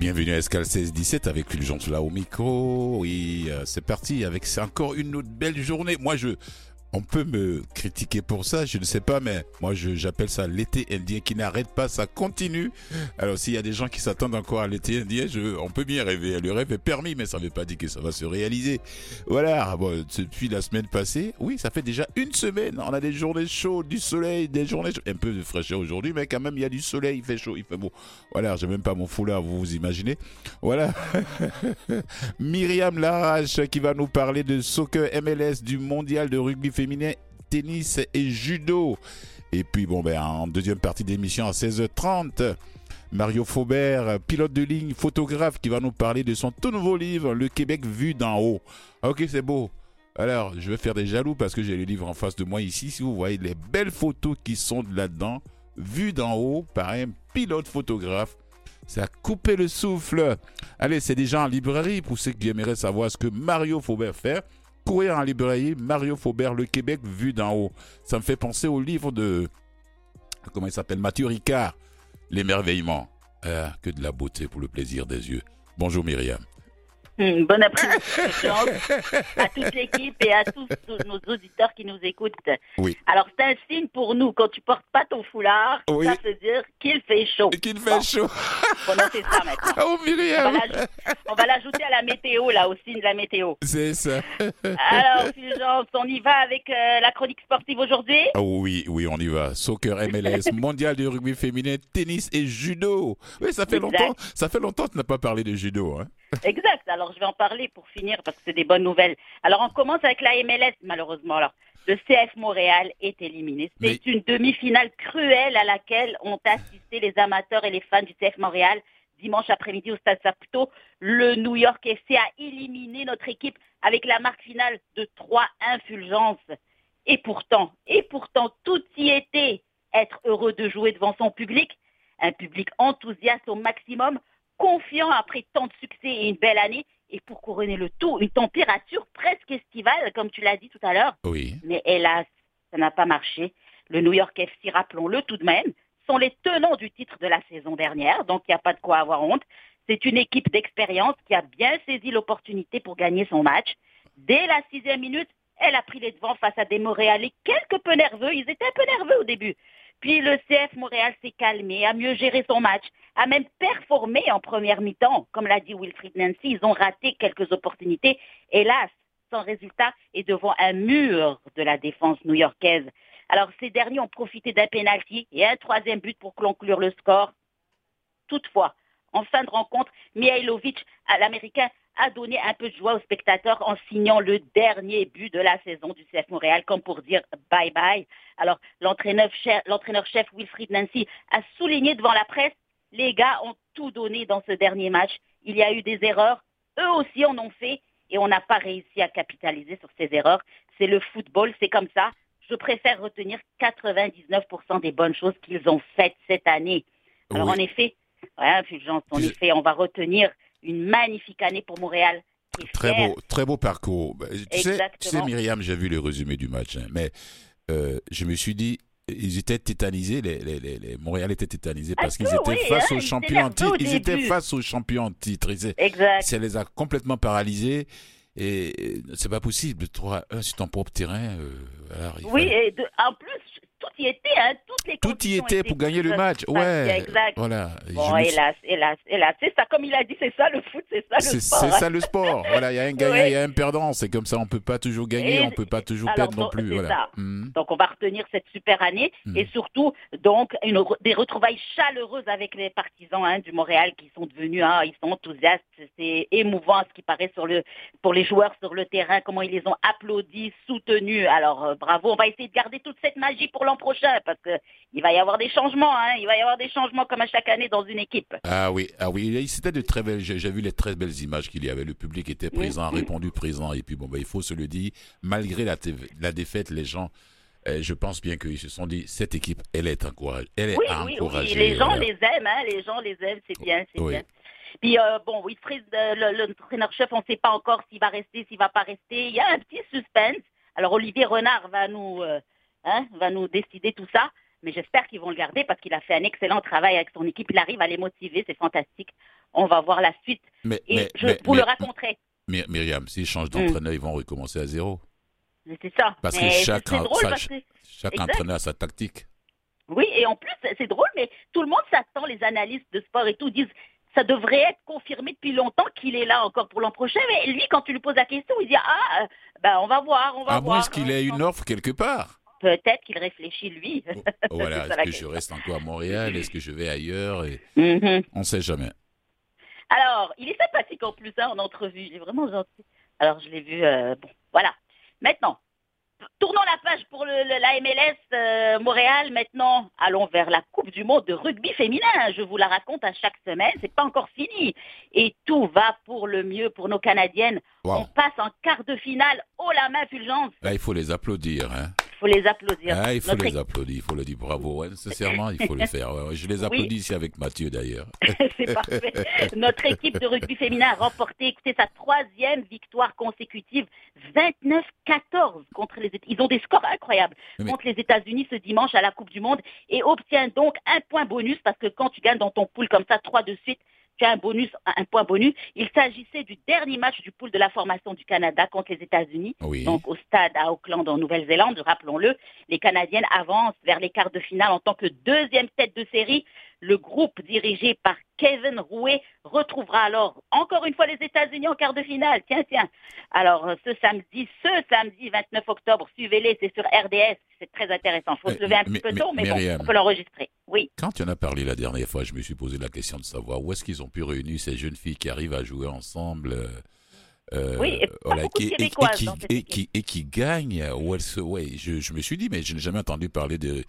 Bienvenue à Escale 16-17 avec Fulgence là au micro. Oui, c'est parti avec c'est encore une autre belle journée. On peut me critiquer pour ça, je ne sais pas, mais moi j'appelle ça l'été indien qui n'arrête pas, ça continue. Alors s'il y a des gens qui s'attendent encore à l'été indien, on peut bien rêver. Le rêve est permis, mais ça ne veut pas dire que ça va se réaliser. Voilà, bon, depuis la semaine passée, oui, ça fait déjà une semaine. On a des journées chaudes, du soleil, des journées chaudes, un peu de fraîcheur aujourd'hui, mais quand même il y a du soleil, il fait chaud, il fait beau. Voilà, j'ai même pas mon foulard, vous imaginez. Voilà. Myriam Larache qui va nous parler de soccer MLS, du mondial de rugby féminin, tennis et judo. Et puis en deuxième partie d'émission à 16h30, Mario Faubert, pilote de ligne, photographe, qui va nous parler de son tout nouveau livre, Le Québec vu d'en haut. Ok, c'est beau. Alors, je vais faire des jaloux parce que j'ai le livre en face de moi ici. Si vous voyez les belles photos qui sont là-dedans, vues d'en haut par un pilote photographe, ça a coupé le souffle. Allez, c'est déjà en librairie pour ceux qui aimeraient savoir ce que Mario Faubert fait. Courir en librairie, Mario Faubert, Le Québec vu d'en haut. Ça me fait penser au livre de, comment il s'appelle, Mathieu Ricard, L'émerveillement. Que de la beauté pour le plaisir des yeux. Bonjour Myriam. Bon après-midi à toute l'équipe et à tous nos auditeurs qui nous écoutent. Oui. Alors c'est un signe pour nous, quand tu portes pas ton foulard, Oui. ça veut dire qu'il fait chaud. Qu'il fait chaud. Faut noter ça maintenant. Oh Myriam. On va l'ajouter à la météo, là, au signe de la météo. C'est ça. Alors Fulgence, on y va avec la chronique sportive aujourd'hui? Oh oui, on y va. Soccer MLS, mondial de rugby féminin, tennis et judo. Oui, ça fait longtemps que tu n'as pas parlé de judo, hein. Exact. Alors, je vais en parler pour finir parce que c'est des bonnes nouvelles. Alors, on commence avec la MLS, malheureusement. Alors, le CF Montréal est éliminé. C'est une demi-finale cruelle à laquelle ont assisté les amateurs et les fans du CF Montréal dimanche après-midi au Stade Saputo. Le New York FC a éliminé notre équipe avec la marque finale de 3-1 Fulgence. Et pourtant, tout y était. Être heureux de jouer devant son public, un public enthousiaste au maximum, confiant après tant de succès et une belle année, et pour couronner le tout, une température presque estivale, comme tu l'as dit tout à l'heure. Oui. Mais hélas, ça n'a pas marché. Le New York FC, rappelons-le tout de même, sont les tenants du titre de la saison dernière, donc il n'y a pas de quoi avoir honte. C'est une équipe d'expérience qui a bien saisi l'opportunité pour gagner son match. Dès la 6e minute, elle a pris les devants face à des Montréalais quelque peu nerveux. Ils étaient un peu nerveux au début. Puis le CF Montréal s'est calmé, a mieux géré son match, a même performé en première mi-temps. Comme l'a dit Wilfried Nancy, ils ont raté quelques opportunités. Hélas, sans résultat et devant un mur de la défense new-yorkaise. Alors ces derniers ont profité d'un pénalty et un 3e but pour conclure le score. Toutefois, en fin de rencontre, Mihailovic, l'Américain, a donné un peu de joie aux spectateurs en signant le dernier but de la saison du CF Montréal, comme pour dire bye-bye. Alors, l'entraîneur-chef Wilfried Nancy a souligné devant la presse, les gars ont tout donné dans ce dernier match. Il y a eu des erreurs, eux aussi en ont fait, et on n'a pas réussi à capitaliser sur ces erreurs. C'est le football, c'est comme ça. Je préfère retenir 99% des bonnes choses qu'ils ont faites cette année. Alors, Oui. en effet, on va retenir une magnifique année pour Montréal. Très beau parcours. Tu sais, Myriam, j'ai vu le résumé du match, hein, mais je me suis dit, ils étaient tétanisés, les Montréal étaient tétanisés parce qu'ils étaient face aux champions en titre. Ils étaient face aux champions en titre. Exact. Ça les a complètement paralysés. Et c'est pas possible, 3-1 sur ton propre terrain. En plus, tout y était, hein, toutes les tout y était pour gagner le match. Ouais, exact. Voilà. Bon, hélas. C'est ça, comme il a dit, c'est ça le foot, c'est ça le sport. C'est ça le sport. Voilà, il y a un gagnant, il y a un perdant. C'est comme ça, on peut pas toujours gagner, on peut pas toujours perdre non plus. Voilà. Ça. Donc, on va retenir cette super année et surtout, donc, des retrouvailles chaleureuses avec les partisans du Montréal qui sont devenus, ils sont enthousiastes. C'est émouvant ce qui paraît pour les joueurs sur le terrain, comment ils les ont applaudis, soutenus. Alors, bravo. On va essayer de garder toute cette magie pour l'an prochain parce que il va y avoir des changements, il va y avoir des changements comme à chaque année dans une équipe. Ah oui, c'était de très belles, j'ai vu les très belles images qu'il y avait, le public était présent, répondu présent, et puis il faut se le dire, malgré la défaite, les gens, je pense bien qu'ils se sont dit, cette équipe, elle est encouragée, Oui, les gens les aiment, c'est bien, bien. Puis Wilfried, l'entraîneur-chef, on ne sait pas encore s'il va rester, s'il ne va pas rester, il y a un petit suspense. Alors Olivier Renard va nous décider tout ça. Mais j'espère qu'ils vont le garder parce qu'il a fait un excellent travail avec son équipe. Il arrive à les motiver, c'est fantastique. On va voir la suite. Vous le raconterez. Myriam, s'ils changent d'entraîneur, ils vont recommencer à zéro. Mais c'est ça. Parce que chaque entraîneur a sa tactique. Oui, et en plus, c'est drôle, mais tout le monde s'attend, les analystes de sport et tout, disent ça devrait être confirmé depuis longtemps qu'il est là encore pour l'an prochain. Mais lui, quand tu lui poses la question, il dit on va voir, À moins qu'il ait une offre quelque part. Peut-être qu'il réfléchit, lui. Voilà, est-ce que je reste encore à Montréal? Est-ce que je vais ailleurs? On ne sait jamais. Alors, il est sympathique en plus, en entrevue. Il est vraiment gentil. Alors, je l'ai vu. Voilà. Maintenant, tournons la page pour la MLS Montréal. Maintenant, allons vers la Coupe du Monde de rugby féminin. Je vous la raconte à chaque semaine. C'est pas encore fini. Et tout va pour le mieux pour nos Canadiennes. Wow. On passe en quart de finale. Oh la main, Fulgence. Là, il faut les applaudir, hein. Il faut les applaudir. Il faut les applaudir, il faut le dire bravo, sincèrement, il faut le faire. Ouais, je les applaudis ici avec Mathieu d'ailleurs. C'est parfait. Notre équipe de rugby féminin a remporté, écoutez, sa 3e victoire consécutive, 29-14 contre les États-Unis. Ils ont des scores incroyables contre les États-Unis ce dimanche à la Coupe du Monde et obtient donc un point bonus parce que quand tu gagnes dans ton pool comme ça 3 de suite, tu as un point bonus. Il s'agissait du dernier match du pool de la formation du Canada contre les États-Unis, donc au stade à Auckland en Nouvelle-Zélande. Rappelons-le, les Canadiennes avancent vers les quarts de finale en tant que 2e tête de série. Le groupe dirigé par Kevin Rouet retrouvera alors encore une fois les États-Unis en quart de finale. Tiens. Alors ce samedi 29 octobre, suivez-les, c'est sur RDS. C'est très intéressant. Il faut se lever un petit peu tôt, mais bon, on peut l'enregistrer. Oui. Quand tu en as parlé la dernière fois, je me suis posé la question de savoir où est-ce qu'ils ont pu réunir ces jeunes filles qui arrivent à jouer ensemble. Qui gagnent. Je me suis dit, mais je n'ai jamais entendu parler de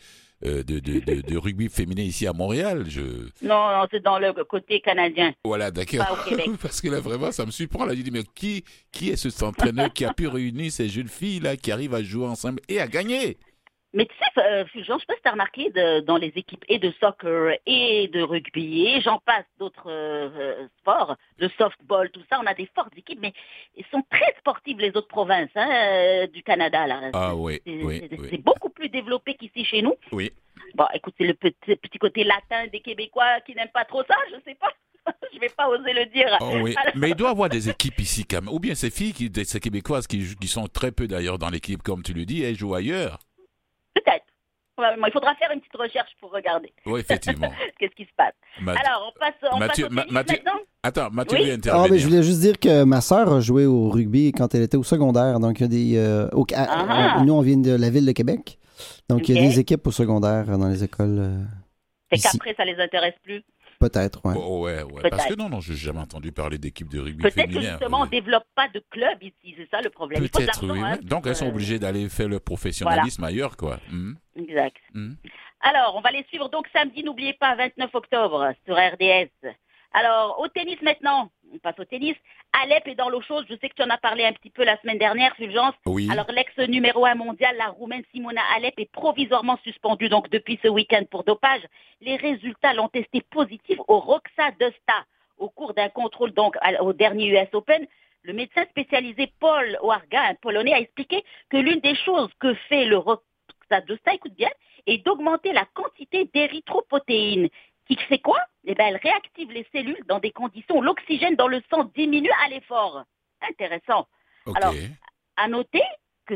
rugby féminin ici à Montréal. Non, c'est dans le côté canadien. Voilà, d'accord. Pas au Québec. Parce que là, vraiment, ça me surprend. Là, je dis, mais qui est cet entraîneur qui a pu réunir ces jeunes filles-là qui arrivent à jouer ensemble et à gagner? Mais tu sais, Fulgence, je sais pas si tu as remarqué dans les équipes et de soccer et de rugby et j'en passe d'autres sports, de softball, tout ça, on a des fortes équipes, mais ils sont très sportives les autres provinces du Canada. Là. C'est beaucoup plus développé qu'ici chez nous. Oui. Bon, écoute, c'est le petit côté latin des Québécois qui n'aiment pas trop ça, je sais pas. Je vais pas oser le dire. Oh, oui. Alors... Mais il doit y avoir des équipes ici quand même. Ou bien ces filles, ces Québécoises qui sont très peu d'ailleurs dans l'équipe, comme tu le dis, elles jouent ailleurs. Peut-être. Il faudra faire une petite recherche pour regarder. Oui, effectivement. Qu'est-ce qui se passe? Alors, on passe au tennis maintenant. Attends, Mathieu veut intervenir. Mais je voulais juste dire que ma sœur a joué au rugby quand elle était au secondaire. Donc, il y a des... nous, on vient de la ville de Québec. Donc, il y a des équipes au secondaire dans les écoles. C'est qu'après, ça les intéresse plus. Peut-être, oui. Ouais. Parce que non, je n'ai jamais entendu parler d'équipe de rugby féminin. Peut-être que justement, on ne développe pas de club ici, c'est ça le problème. Peut-être, oui. Donc, elles sont obligées d'aller faire le professionnalisme ailleurs, quoi. Exact. Alors, on va les suivre donc samedi, n'oubliez pas, 29 octobre, sur RDS. Alors, au tennis maintenant, on passe au tennis. Alep est dans l'eau chaude, je sais que tu en as parlé un petit peu la semaine dernière, Fulgence. Oui. Alors, l'ex-numéro 1 mondial, la Roumaine Simona Alep, est provisoirement suspendue donc depuis ce week-end pour dopage. Les résultats l'ont testé positif au Roxa Dosta. Au cours d'un contrôle donc au dernier US Open, le médecin spécialisé Paul Warga, un Polonais, a expliqué que l'une des choses que fait le Roxa Dosta, écoute bien, est d'augmenter la quantité d'érythropotéines. Qui fait quoi? Elle réactive les cellules dans des conditions où l'oxygène dans le sang diminue à l'effort. Intéressant. Okay. Alors, à noter que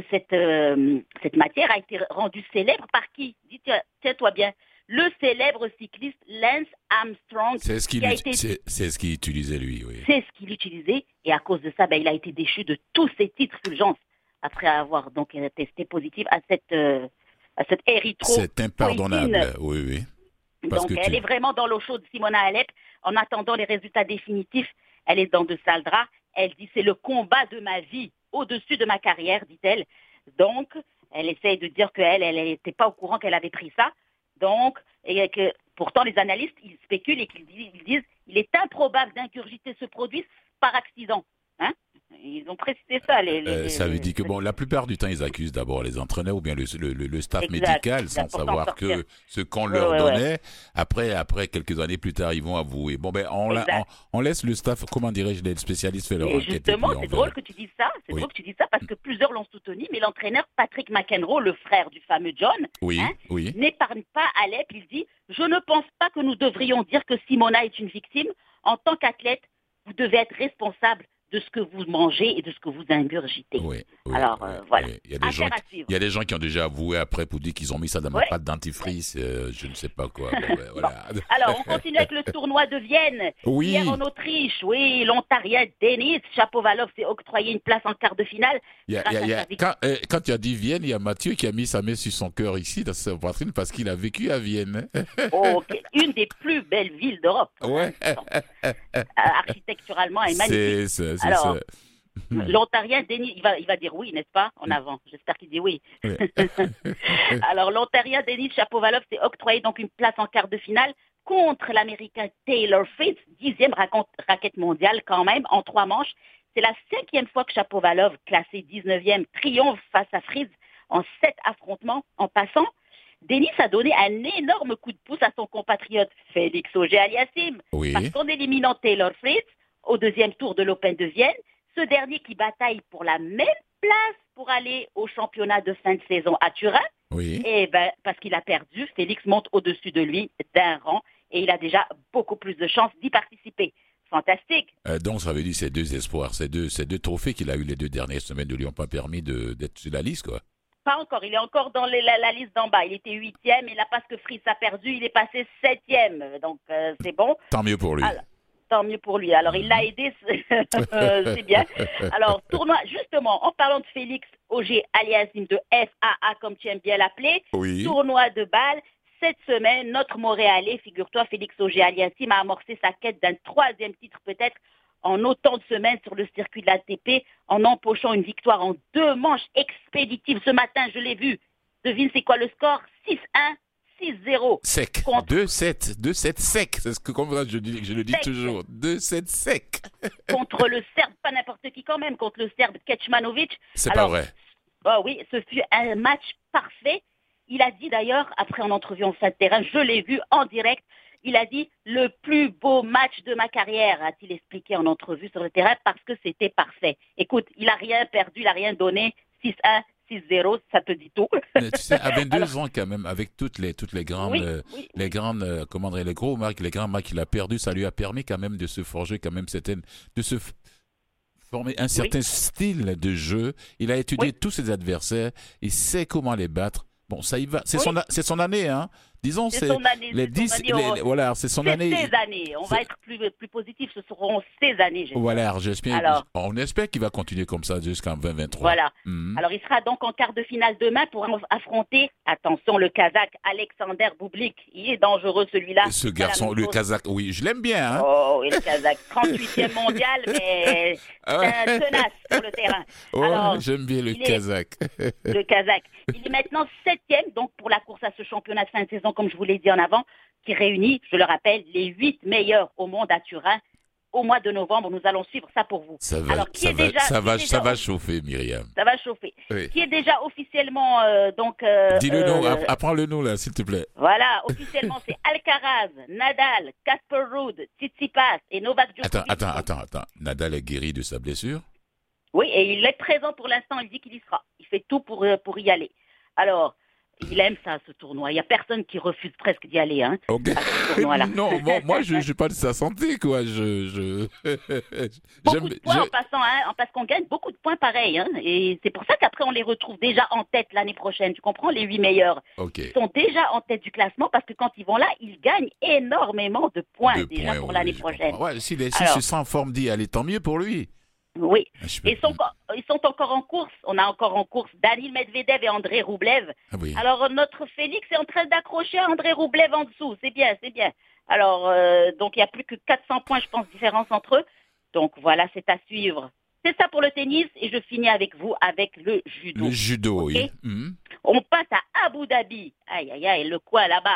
cette matière a été rendue célèbre par qui? Tiens-toi bien. Le célèbre cycliste Lance Armstrong. C'est ce qu'il utilisait, lui, oui. C'est ce qu'il utilisait. Et à cause de ça, il a été déchu de tous ses titres Fulgence après avoir donc testé positif à cette érythropoïétine. C'est impardonnable, oui. Donc, elle est vraiment dans l'eau chaude, Simona Alep. En attendant les résultats définitifs, elle est dans de sales draps. Elle dit, c'est le combat de ma vie, au-dessus de ma carrière, dit-elle. Donc, elle essaye de dire qu'elle n'était pas au courant qu'elle avait pris ça. Donc, et que pourtant, les analystes, ils spéculent et qu'ils disent, il est improbable d'ingurgiter ce produit par accident. Ils ont précisé ça. Ça veut dire que la plupart du temps, ils accusent d'abord les entraîneurs ou bien le staff médical sans savoir que ce qu'on leur donnait. Après, quelques années plus tard, ils vont avouer. On laisse le staff, comment dirais-je, les spécialistes faire leur enquête. Justement, c'est drôle que tu dises ça. C'est drôle que tu dises ça parce que plusieurs l'ont soutenu, mais l'entraîneur Patrick McEnroe, le frère du fameux John, n'épargne pas Alep. Il dit « Je ne pense pas que nous devrions dire que Simona est une victime. En tant qu'athlète, vous devez être responsable de ce que vous mangez et de ce que vous ingurgitez. » Voilà. Il y a des gens qui ont déjà avoué après pour dire qu'ils ont mis ça dans ma pâte dentifrice, je ne sais pas quoi. Voilà. Alors, on continue avec le tournoi de Vienne. Oui. Hier en Autriche, l'Ontarien Denis Shapovalov s'est octroyé une place en quart de finale. Quand tu as dit Vienne, il y a Mathieu qui a mis sa main sur son cœur ici, dans sa poitrine, parce qu'il a vécu à Vienne. Une des plus belles villes d'Europe. Ouais. Architecturalement, elle est magnifique. C'est ça. L'Ontarien, Denis, il va dire oui, n'est-ce pas, en avant. J'espère qu'il dit oui. Alors, l'Ontarien, Denis Shapovalov s'est octroyé donc une place en quart de finale contre l'Américain Taylor Fritz, 10e raquette mondiale quand même, en 3 manches. C'est la 5e fois que Shapovalov, classé 19e, triomphe face à Fritz en 7 affrontements. En passant, Denis a donné un énorme coup de pouce à son compatriote Félix Auger-Aliassime parce qu'en éliminant Taylor Fritz au 2e tour de l'Open de Vienne, ce dernier qui bataille pour la même place pour aller au championnat de fin de saison à Turin, parce qu'il a perdu, Félix monte au-dessus de lui d'un rang et il a déjà beaucoup plus de chances d'y participer. Fantastique. Donc ça veut dire ces 2 espoirs, ces deux trophées qu'il a eu les 2 dernières semaines ne lui ont pas permis d'être sur la liste, quoi. Pas encore, il est encore dans la liste d'en bas. Il était 8e et là, parce que Fritz a perdu, il est passé 7e. Donc c'est bon. Tant mieux pour lui. Alors, tant mieux pour lui. Alors, il l'a aidé, c'est bien. Alors, tournoi, justement, en parlant de Félix Auger-Aliassime de FAA, comme tu aimes bien l'appeler, tournoi de Bâle, cette semaine, notre Montréalais, figure-toi, Félix Auger-Aliassime a amorcé sa quête d'un 3e titre peut-être en autant de semaines sur le circuit de l'ATP, en empochant une victoire en 2 manches expéditives. Ce matin, je l'ai vu. Devine, c'est quoi le score? 6-1. 6-0. Sec. 2-7 sec. C'est ce que comme ça, je le dis toujours. 2-7 sec. Contre le Serbe, pas n'importe qui quand même, contre le Serbe Kecmanovic. C'est pas vrai. Oui, ce fut un match parfait. Il a dit d'ailleurs, après en entrevue en fin de terrain, je l'ai vu en direct, il a dit le plus beau match de ma carrière, a-t-il expliqué en entrevue sur le terrain, parce que c'était parfait. Écoute, il n'a rien perdu, il n'a rien donné. 6-1. 6-0, ça te dit tout. Mais tu sais, à 22 ans quand même, avec toutes les grandes, les gros marques, les grands marques qu'il a perdu, ça lui a permis quand même de se forger quand même de se former un certain style de jeu. Il a étudié tous ses adversaires, il sait comment les battre. Bon, ça y va. C'est son année, hein. Disons, c'est son année. C'est son année. C'est ses années. On va être plus positif. Ce seront ses années, j'espère. Voilà, on espère qu'il va continuer comme ça jusqu'en 2023. Voilà. Alors, il sera donc en quart de finale demain pour affronter, attention, le Kazakh Alexander Bublik. Il est dangereux, celui-là. Ce garçon, le Kazakh, oui, je l'aime bien. Hein. Oh, oui, le Kazakh, 38e mondial, mais tenace sur le terrain. Alors, j'aime bien le Kazakh. Le Kazakh. Il est maintenant 7e, donc pour la course à ce championnat de fin de saison, comme je vous l'ai dit en avant, qui réunit, je le rappelle, les 8 meilleurs au monde à Turin. Au mois de novembre, nous allons suivre ça pour vous. Ça va chauffer, Myriam. Ça va chauffer. Oui. Qui est déjà officiellement dis-le nom, apprends-le nom là, s'il te plaît. Voilà, officiellement c'est Alcaraz, Nadal, Casper Ruud, Tsitsipas et Novak Djokovic. Attends. Nadal est guéri de sa blessure? Oui, et il est présent pour l'instant. Il dit qu'il y sera. Il fait tout pour y aller. Alors. Il aime ça, ce tournoi. Il n'y a personne qui refuse presque d'y aller, hein, à ce tournoi-là. Non, moi, je ne pas de sa santé, quoi. Beaucoup de points en passant, hein, parce qu'on gagne beaucoup de points pareils. Hein, et c'est pour ça qu'après, on les retrouve déjà en tête l'année prochaine. Tu comprends, les 8 meilleurs. Ils sont déjà en tête du classement parce que quand ils vont là, ils gagnent énormément de points pour l'année prochaine. Ouais, s'il se sent en forme d'y aller, tant mieux pour lui. Oui, ils sont encore en course. On a encore en course Daniil Medvedev et André Roublev. Oui. Alors, notre Félix est en train d'accrocher André Roublev en dessous. C'est bien. Alors, donc, il n'y a plus que 400 points, je pense, différence entre eux. Donc, voilà, c'est à suivre. C'est ça pour le tennis. Et je finis avec vous avec le judo. Le judo, okay? Oui. On passe à Abu Dhabi. Aïe, le quoi là-bas?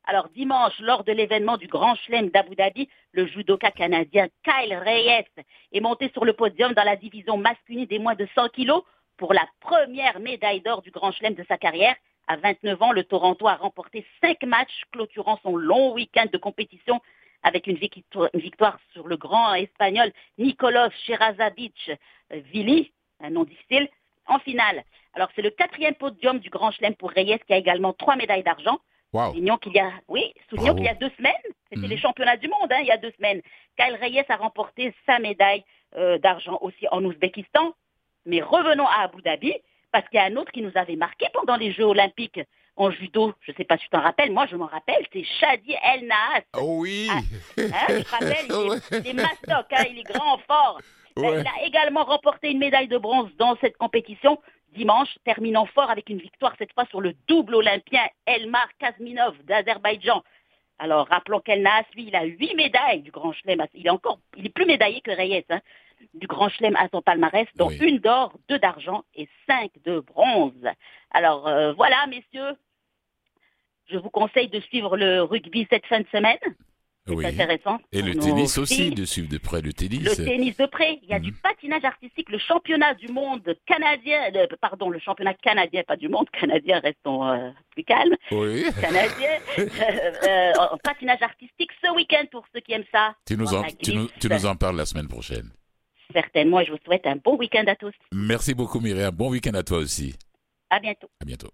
Alors dimanche, lors de l'événement du Grand Chelem d'Abu Dhabi, le judoka canadien Kyle Reyes est monté sur le podium dans la division masculine des moins de 100 kilos pour la première médaille d'or du Grand Chelem de sa carrière. À 29 ans, le Torontois a remporté 5 matchs clôturant son long week-end de compétition avec une victoire sur le grand espagnol Nicolas Sherazadich Vili, un nom difficile, en finale. Alors c'est le 4e podium du Grand Chelem pour Reyes qui a également 3 médailles d'argent. Wow. Soulignons qu'il y a 2 semaines, c'était les championnats du monde, il y a 2 semaines. Kyle Reyes a remporté sa médaille d'argent aussi en Ouzbékistan. Mais revenons à Abu Dhabi, parce qu'il y a un autre qui nous avait marqué pendant les Jeux Olympiques en judo. Je ne sais pas si tu t'en rappelles, moi je m'en rappelle, c'est Shadi El Naas. Oh oui. Je te rappelle, il est mastoc, il est grand, fort. Ouais. Il a également remporté une médaille de bronze dans cette compétition dimanche, terminant fort avec une victoire cette fois sur le double olympien Elmar Kazminov d'Azerbaïdjan. Alors rappelons qu'El Naas, lui, il a 8 médailles du Grand Chelem. Il est plus médaillé que Reyes, du Grand Chelem à son palmarès, dont 1 d'or, 2 d'argent et 5 de bronze. Alors voilà, messieurs, je vous conseille de suivre le rugby cette fin de semaine. C'est intéressant. Et le tennis aussi, de suivre de près le tennis. Le tennis de près. Il y a du patinage artistique, le championnat du monde canadien, le championnat canadien, pas du monde, canadien, restons plus calmes. Oui. Canadien, patinage artistique ce week-end pour ceux qui aiment ça. Tu nous en parles la semaine prochaine. Certainement, et je vous souhaite un bon week-end à tous. Merci beaucoup Myriam, bon week-end à toi aussi. À bientôt. À bientôt.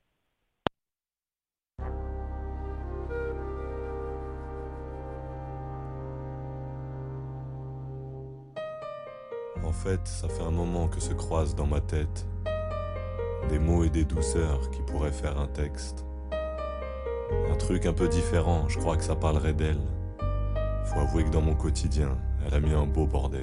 En fait, ça fait un moment que se croisent dans ma tête des mots et des douceurs qui pourraient faire un texte. Un truc un peu différent, je crois que ça parlerait d'elle. Faut avouer que dans mon quotidien, elle a mis un beau bordel.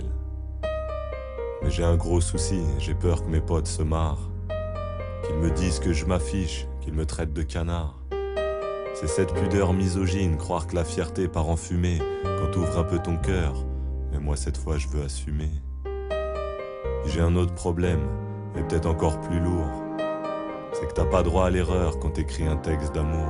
Mais j'ai un gros souci, j'ai peur que mes potes se marrent, qu'ils me disent que je m'affiche, qu'ils me traitent de canard. C'est cette pudeur misogyne, croire que la fierté part en fumée quand t'ouvres un peu ton cœur. Mais moi cette fois je veux assumer. J'ai un autre problème, et peut-être encore plus lourd. C'est que t'as pas droit à l'erreur quand t'écris un texte d'amour.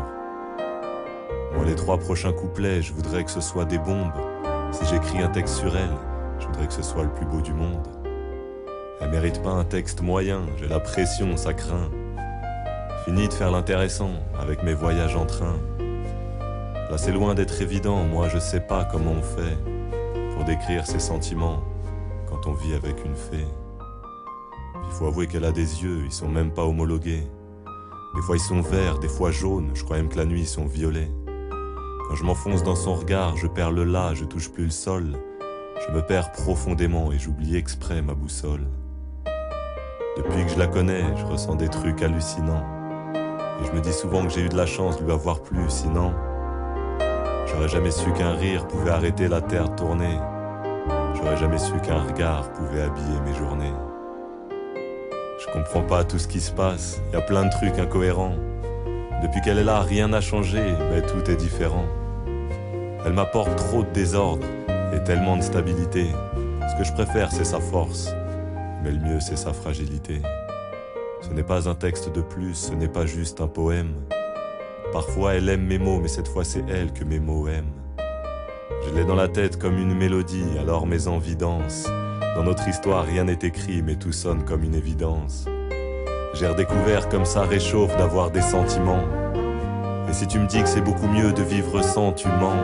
Moi les 3 prochains couplets, je voudrais que ce soit des bombes. Si j'écris un texte sur elle, je voudrais que ce soit le plus beau du monde. Elle mérite pas un texte moyen, j'ai la pression, ça craint. Fini de faire l'intéressant avec mes voyages en train. Là c'est loin d'être évident, moi je sais pas comment on fait pour décrire ses sentiments quand on vit avec une fée. Il faut avouer qu'elle a des yeux, ils sont même pas homologués. Des fois ils sont verts, des fois jaunes, je crois même que la nuit ils sont violets. Quand je m'enfonce dans son regard, je perds le là, je touche plus le sol. Je me perds profondément et j'oublie exprès ma boussole. Depuis que je la connais, je ressens des trucs hallucinants. Et je me dis souvent que j'ai eu de la chance de lui avoir plu, sinon j'aurais jamais su qu'un rire pouvait arrêter la terre de tourner. J'aurais jamais su qu'un regard pouvait habiller mes journées. Je comprends pas tout ce qui se passe, y a plein de trucs incohérents. Depuis qu'elle est là, rien n'a changé, mais tout est différent. Elle m'apporte trop de désordre et tellement de stabilité. Ce que je préfère, c'est sa force, mais le mieux, c'est sa fragilité. Ce n'est pas un texte de plus, ce n'est pas juste un poème. Parfois, elle aime mes mots, mais cette fois, c'est elle que mes mots aiment. Je l'ai dans la tête comme une mélodie, alors mes envies dansent. Dans notre histoire, rien n'est écrit, mais tout sonne comme une évidence. J'ai redécouvert comme ça réchauffe d'avoir des sentiments. Et si tu me dis que c'est beaucoup mieux de vivre sans, tu mens.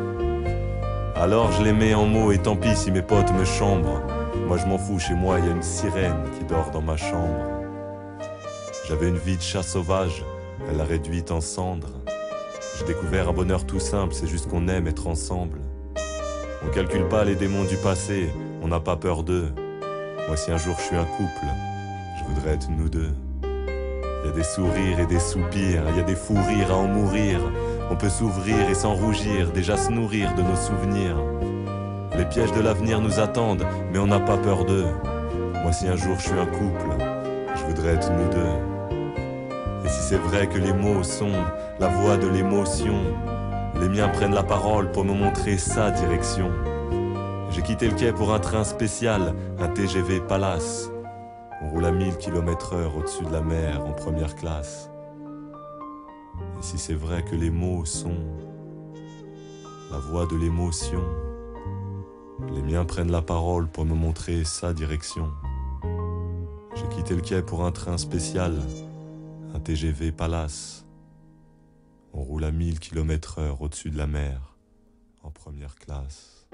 Alors je les mets en mots et tant pis si mes potes me chambrent. Moi je m'en fous, chez moi il y a une sirène qui dort dans ma chambre. J'avais une vie de chat sauvage, elle l'a réduite en cendres. J'ai découvert un bonheur tout simple, c'est juste qu'on aime être ensemble. On calcule pas les démons du passé, on n'a pas peur d'eux. Moi si un jour je suis un couple, je voudrais être nous deux. Il y a des sourires et des soupirs, il y a des fous rires à en mourir. On peut s'ouvrir et s'en rougir, déjà se nourrir de nos souvenirs. Les pièges de l'avenir nous attendent, mais on n'a pas peur d'eux. Moi si un jour je suis un couple, je voudrais être nous deux. Et si c'est vrai que les mots sont la voix de l'émotion, les miens prennent la parole pour me montrer sa direction. J'ai quitté le quai pour un train spécial, un TGV Palace. On roule à 1000 km/h au-dessus de la mer en première classe. Et si c'est vrai que les mots sont la voix de l'émotion, les miens prennent la parole pour me montrer sa direction. J'ai quitté le quai pour un train spécial, un TGV Palace. On roule à 1000 km/h au-dessus de la mer, en première classe.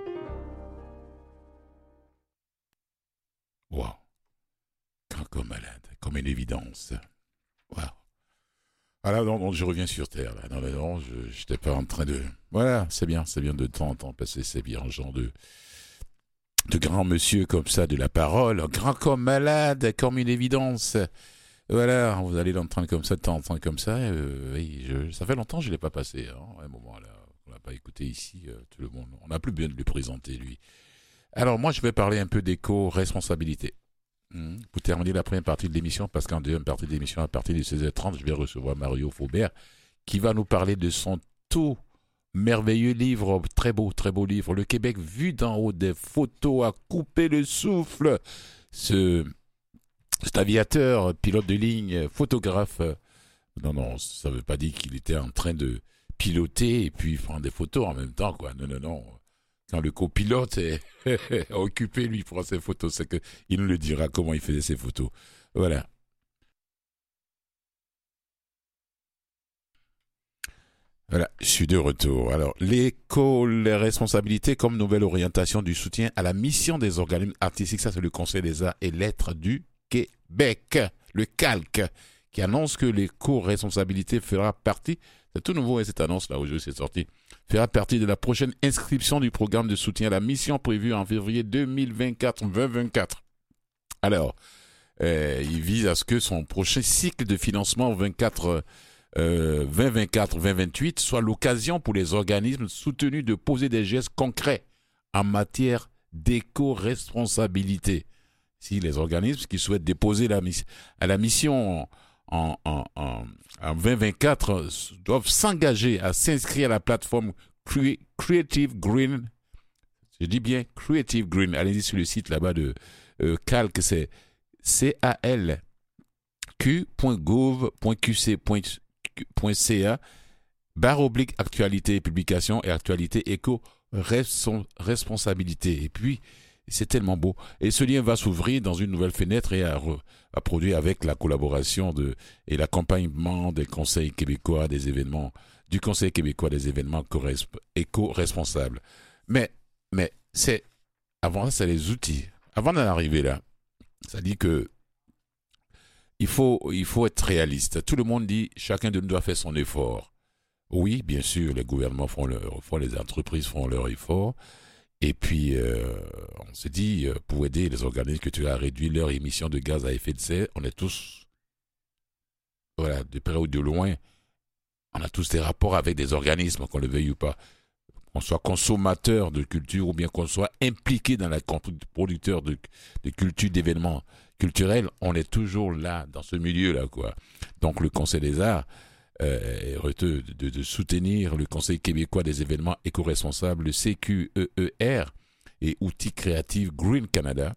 Wow. Comme malade, comme une évidence. Wow. Voilà, donc je reviens sur Terre. Là. Non, je n'étais pas en train de... Voilà, c'est bien de temps en temps passer ces bien genre de grands monsieur comme ça, de la parole, grand comme malade, comme une évidence. Voilà, vous allez l'entendre comme ça, de temps en temps comme ça. Oui, ça fait longtemps que je ne l'ai pas passé. À un moment là, on ne l'a pas écouté ici, tout le monde. On n'a plus besoin de le présenter, lui. Alors moi, je vais parler un peu d'éco-responsabilité. Pour terminer la première partie de l'émission, parce qu'en deuxième partie de l'émission, à partir de 16h30, je vais recevoir Mario Faubert, qui va nous parler de son tout merveilleux livre, très beau livre, Le Québec vu d'en haut, des photos à couper le souffle. Cet aviateur, pilote de ligne, photographe, non, ça ne veut pas dire qu'il était en train de piloter et puis prendre des photos en même temps, quoi. Non. Quand le copilote est occupé, lui, pour ses photos, c'est qu'il nous le dira comment il faisait ses photos. Voilà. Voilà, je suis de retour. Alors, les responsabilités comme nouvelle orientation du soutien à la mission des organismes artistiques, ça c'est le Conseil des arts et lettres du Québec, le CALC, qui annonce que l'éco-responsabilité fera partie, c'est tout nouveau, cette annonce-là, aujourd'hui c'est sorti, fera partie de la prochaine inscription du programme de soutien à la mission prévue en février 2024. Alors, il vise à ce que son prochain cycle de financement 2024-2028 soit l'occasion pour les organismes soutenus de poser des gestes concrets en matière d'éco-responsabilité. Si les organismes qui souhaitent déposer à la mission en 2024 doivent s'engager à s'inscrire à la plateforme Creative Green. Je dis bien Creative Green. Allez-y sur le site là-bas de Calc, c'est calq.gov.qc.ca / actualité et publication et actualité éco-responsabilité. Et puis, c'est tellement beau. Et ce lien va s'ouvrir dans une nouvelle fenêtre et à produire avec la collaboration et l'accompagnement des conseils québécois des événements, du Conseil québécois des événements éco-responsables. Mais avant ça, c'est les outils. Avant d'en arriver là, ça dit que il faut être réaliste. Tout le monde dit chacun de nous doit faire son effort. Oui, bien sûr, les gouvernements font les entreprises font leur effort. Et puis, on se dit, pour aider les organismes culturels à réduire leurs émissions de gaz à effet de serre, on est tous, voilà, de près ou de loin, on a tous des rapports avec des organismes, qu'on le veuille ou pas. Qu'on soit consommateur de culture ou bien qu'on soit impliqué dans la producteur de culture, d'événements culturels, on est toujours là, dans ce milieu-là, quoi. Donc, le Conseil des arts de soutenir le Conseil québécois des événements éco-responsables, le CQEER, et Outils Creative Green Canada,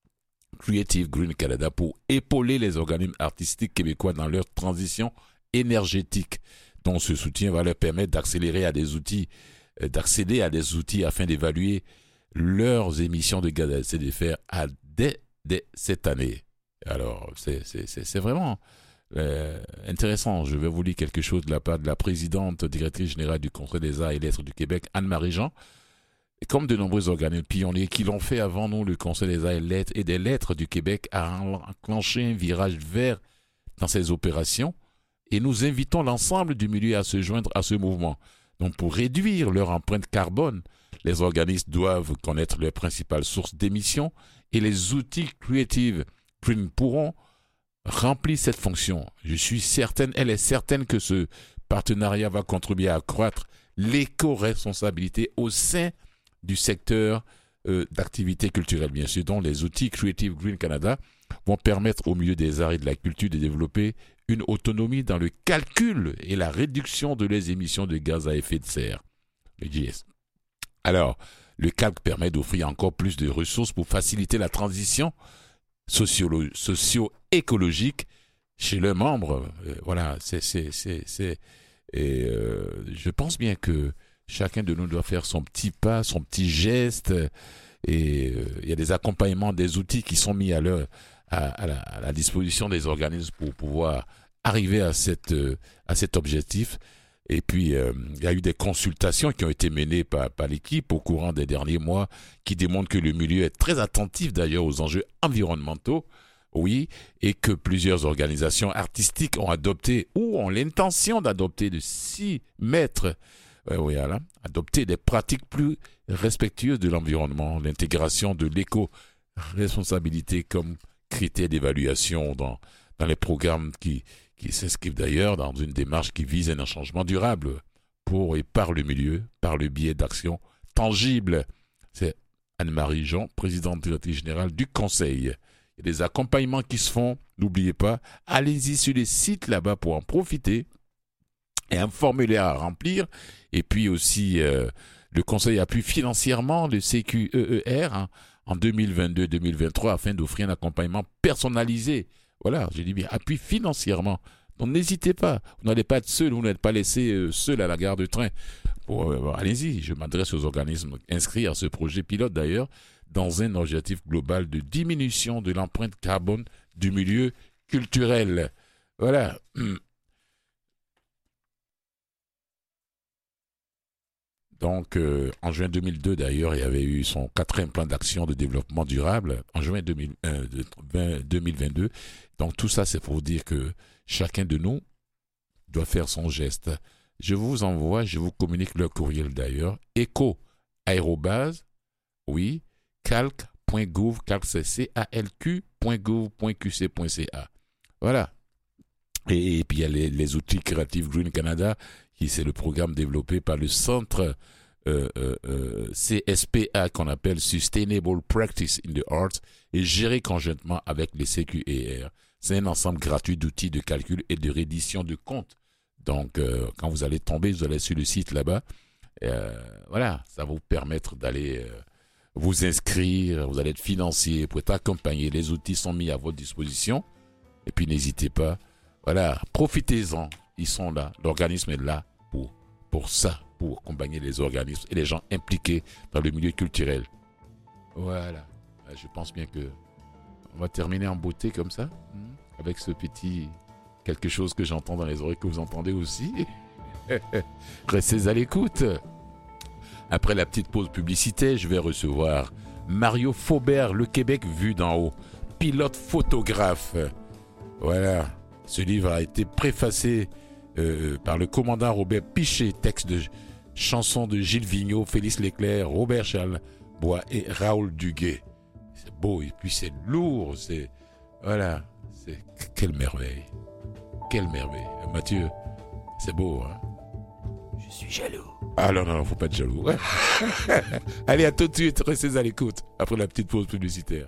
pour épauler les organismes artistiques québécois dans leur transition énergétique, dont ce soutien va leur permettre d'accéder à des outils afin d'évaluer leurs émissions de gaz à effet de serre dès cette année. Alors, c'est vraiment intéressant. Je vais vous lire quelque chose de la part de la présidente directrice générale du Conseil des arts et lettres du Québec, Anne-Marie Jean. Et comme de nombreux organismes pionniers qui l'ont fait avant nous, le Conseil des arts et des lettres du Québec a enclenché un virage vert dans ses opérations et nous invitons l'ensemble du milieu à se joindre à ce mouvement. Donc, pour réduire leur empreinte carbone, les organismes doivent connaître leurs principales sources d'émissions et les outils Creative Green pourront remplir cette fonction. Elle est certaine que ce partenariat va contribuer à accroître l'éco-responsabilité au sein du secteur d'activité culturelle, bien sûr, dont les outils Creative Green Canada vont permettre au milieu des arts et de la culture de développer une autonomie dans le calcul et la réduction de les émissions de gaz à effet de serre, le GS. Alors, le CALC permet d'offrir encore plus de ressources pour faciliter la transition socio-écologique chez leurs membres. Voilà, c'est Et je pense bien que chacun de nous doit faire son petit pas, son petit geste. Et il y a des accompagnements, des outils qui sont mis à la disposition des organismes pour pouvoir arriver à cet objectif. Et puis, il y a eu des consultations qui ont été menées par l'équipe au courant des derniers mois qui démontrent que le milieu est très attentif d'ailleurs aux enjeux environnementaux, oui, et que plusieurs organisations artistiques ont adopté ou ont l'intention d'adopter, de s'y mettre, adopter des pratiques plus respectueuses de l'environnement, l'intégration de l'éco-responsabilité comme critère d'évaluation dans les programmes qui s'inscrivent d'ailleurs dans une démarche qui vise un changement durable pour et par le milieu, par le biais d'actions tangibles. C'est Anne-Marie Jean, présidente directrice générale du Conseil. Il y a des accompagnements qui se font, n'oubliez pas, allez-y sur les sites là-bas pour en profiter. Et un formulaire à remplir. Et puis aussi, le Conseil appuie financièrement le CQEER en 2022-2023 afin d'offrir un accompagnement personnalisé. Voilà, j'ai dit bien, appuie financièrement. Donc n'hésitez pas, vous n'allez pas être seul, vous n'êtes pas laissé seul à la gare de train. Allez-y, je m'adresse aux organismes inscrits à ce projet pilote d'ailleurs, dans un objectif global de diminution de l'empreinte carbone du milieu culturel. Voilà. Donc, en juin 2002, d'ailleurs, il y avait eu son 4e plan d'action de développement durable, en juin 2022. Donc, tout ça, c'est pour dire que chacun de nous doit faire son geste. Je vous envoie, je vous communique leur courriel d'ailleurs, éco-aérobase, oui, calc.gouv, calc c'est calq.gouv.qc.ca. Voilà. Et puis, il y a les outils créatifs Green Canada, qui c'est le programme développé par le centre CSPA qu'on appelle Sustainable Practice in the Arts et géré conjointement avec les CQER. C'est un ensemble gratuit d'outils de calcul et de reddition de comptes. Donc, quand vous allez tomber, vous allez sur le site là-bas. Voilà, ça va vous permettre d'aller vous inscrire, vous allez être financier, pour être accompagné. Les outils sont mis à votre disposition. Et puis, n'hésitez pas. Voilà, profitez-en. Ils sont là. L'organisme est là pour ça, pour accompagner les organismes et les gens impliqués dans le milieu culturel. Voilà. Je pense bien que on va terminer en beauté comme ça, avec ce petit quelque chose que j'entends dans les oreilles, que vous entendez aussi. Restez à l'écoute. Après la petite pause publicitaire, je vais recevoir Mario Faubert, Le Québec vu d'en haut, pilote photographe. Voilà. Ce livre a été préfacé par le commandant Robert Piché, texte de chansons de Gilles Vigneault, Félix Leclerc, Robert Charlebois et Raoul Duguay. C'est beau et puis c'est lourd, c'est... Voilà, c'est... Quelle merveille. Quelle merveille. Mathieu, c'est beau, hein? Je suis jaloux. Ah non, faut pas être jaloux. Allez, à tout de suite, restez à l'écoute, après la petite pause publicitaire.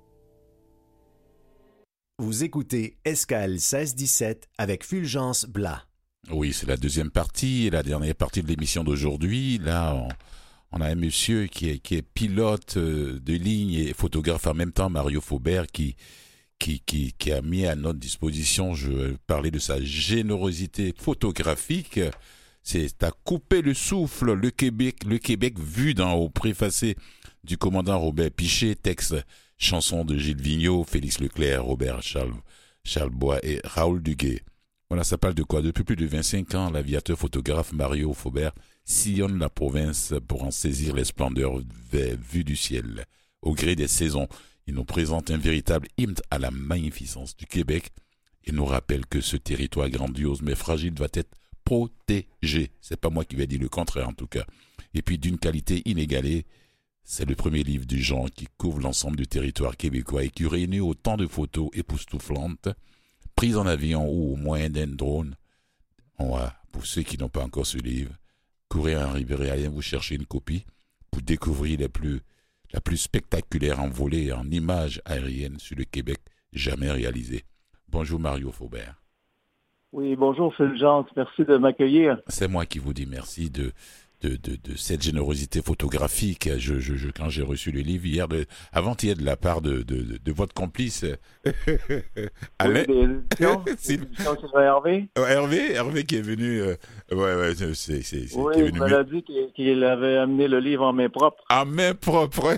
Vous écoutez Escale 1617 avec Fulgence Blas. Oui, c'est la deuxième partie, la dernière partie de l'émission d'aujourd'hui. Là, on a un monsieur qui est pilote de ligne et photographe en même temps, Mario Faubert, qui a mis à notre disposition, je vais parler de sa générosité photographique. C'est à couper le souffle, le Québec vu d'en haut, préfacé du commandant Robert Piché, texte chanson de Gilles Vigneault, Félix Leclerc, Robert Charlebois et Raoul Duguay. Voilà, ça parle de quoi? Depuis plus de 25 ans, l'aviateur photographe Mario Faubert sillonne la province pour en saisir les splendeurs vues du ciel. Au gré des saisons, il nous présente un véritable hymne à la magnificence du Québec et nous rappelle que ce territoire grandiose mais fragile doit être protégé. C'est pas moi qui vais dire le contraire en tout cas. Et puis d'une qualité inégalée, c'est le premier livre du genre qui couvre l'ensemble du territoire québécois et qui réunit autant de photos époustouflantes prises en avion ou au moyen d'un drone. Pour ceux qui n'ont pas encore ce livre, courez à un Ribérien, vous cherchez une copie pour découvrir la plus spectaculaire envolée en images aériennes sur le Québec jamais réalisée. Bonjour Mario Faubert. Oui, bonjour Fulgence, merci de m'accueillir. C'est moi qui vous dis merci de de cette générosité photographique. Quand j'ai reçu le livre avant-hier de la part de votre complice, Alain. Oui, des éditions Sylvain Hervé. Hervé qui est venu. C'est qui Oui, est il venu m'a dit qu'il avait amené le livre en main propre. en main propre.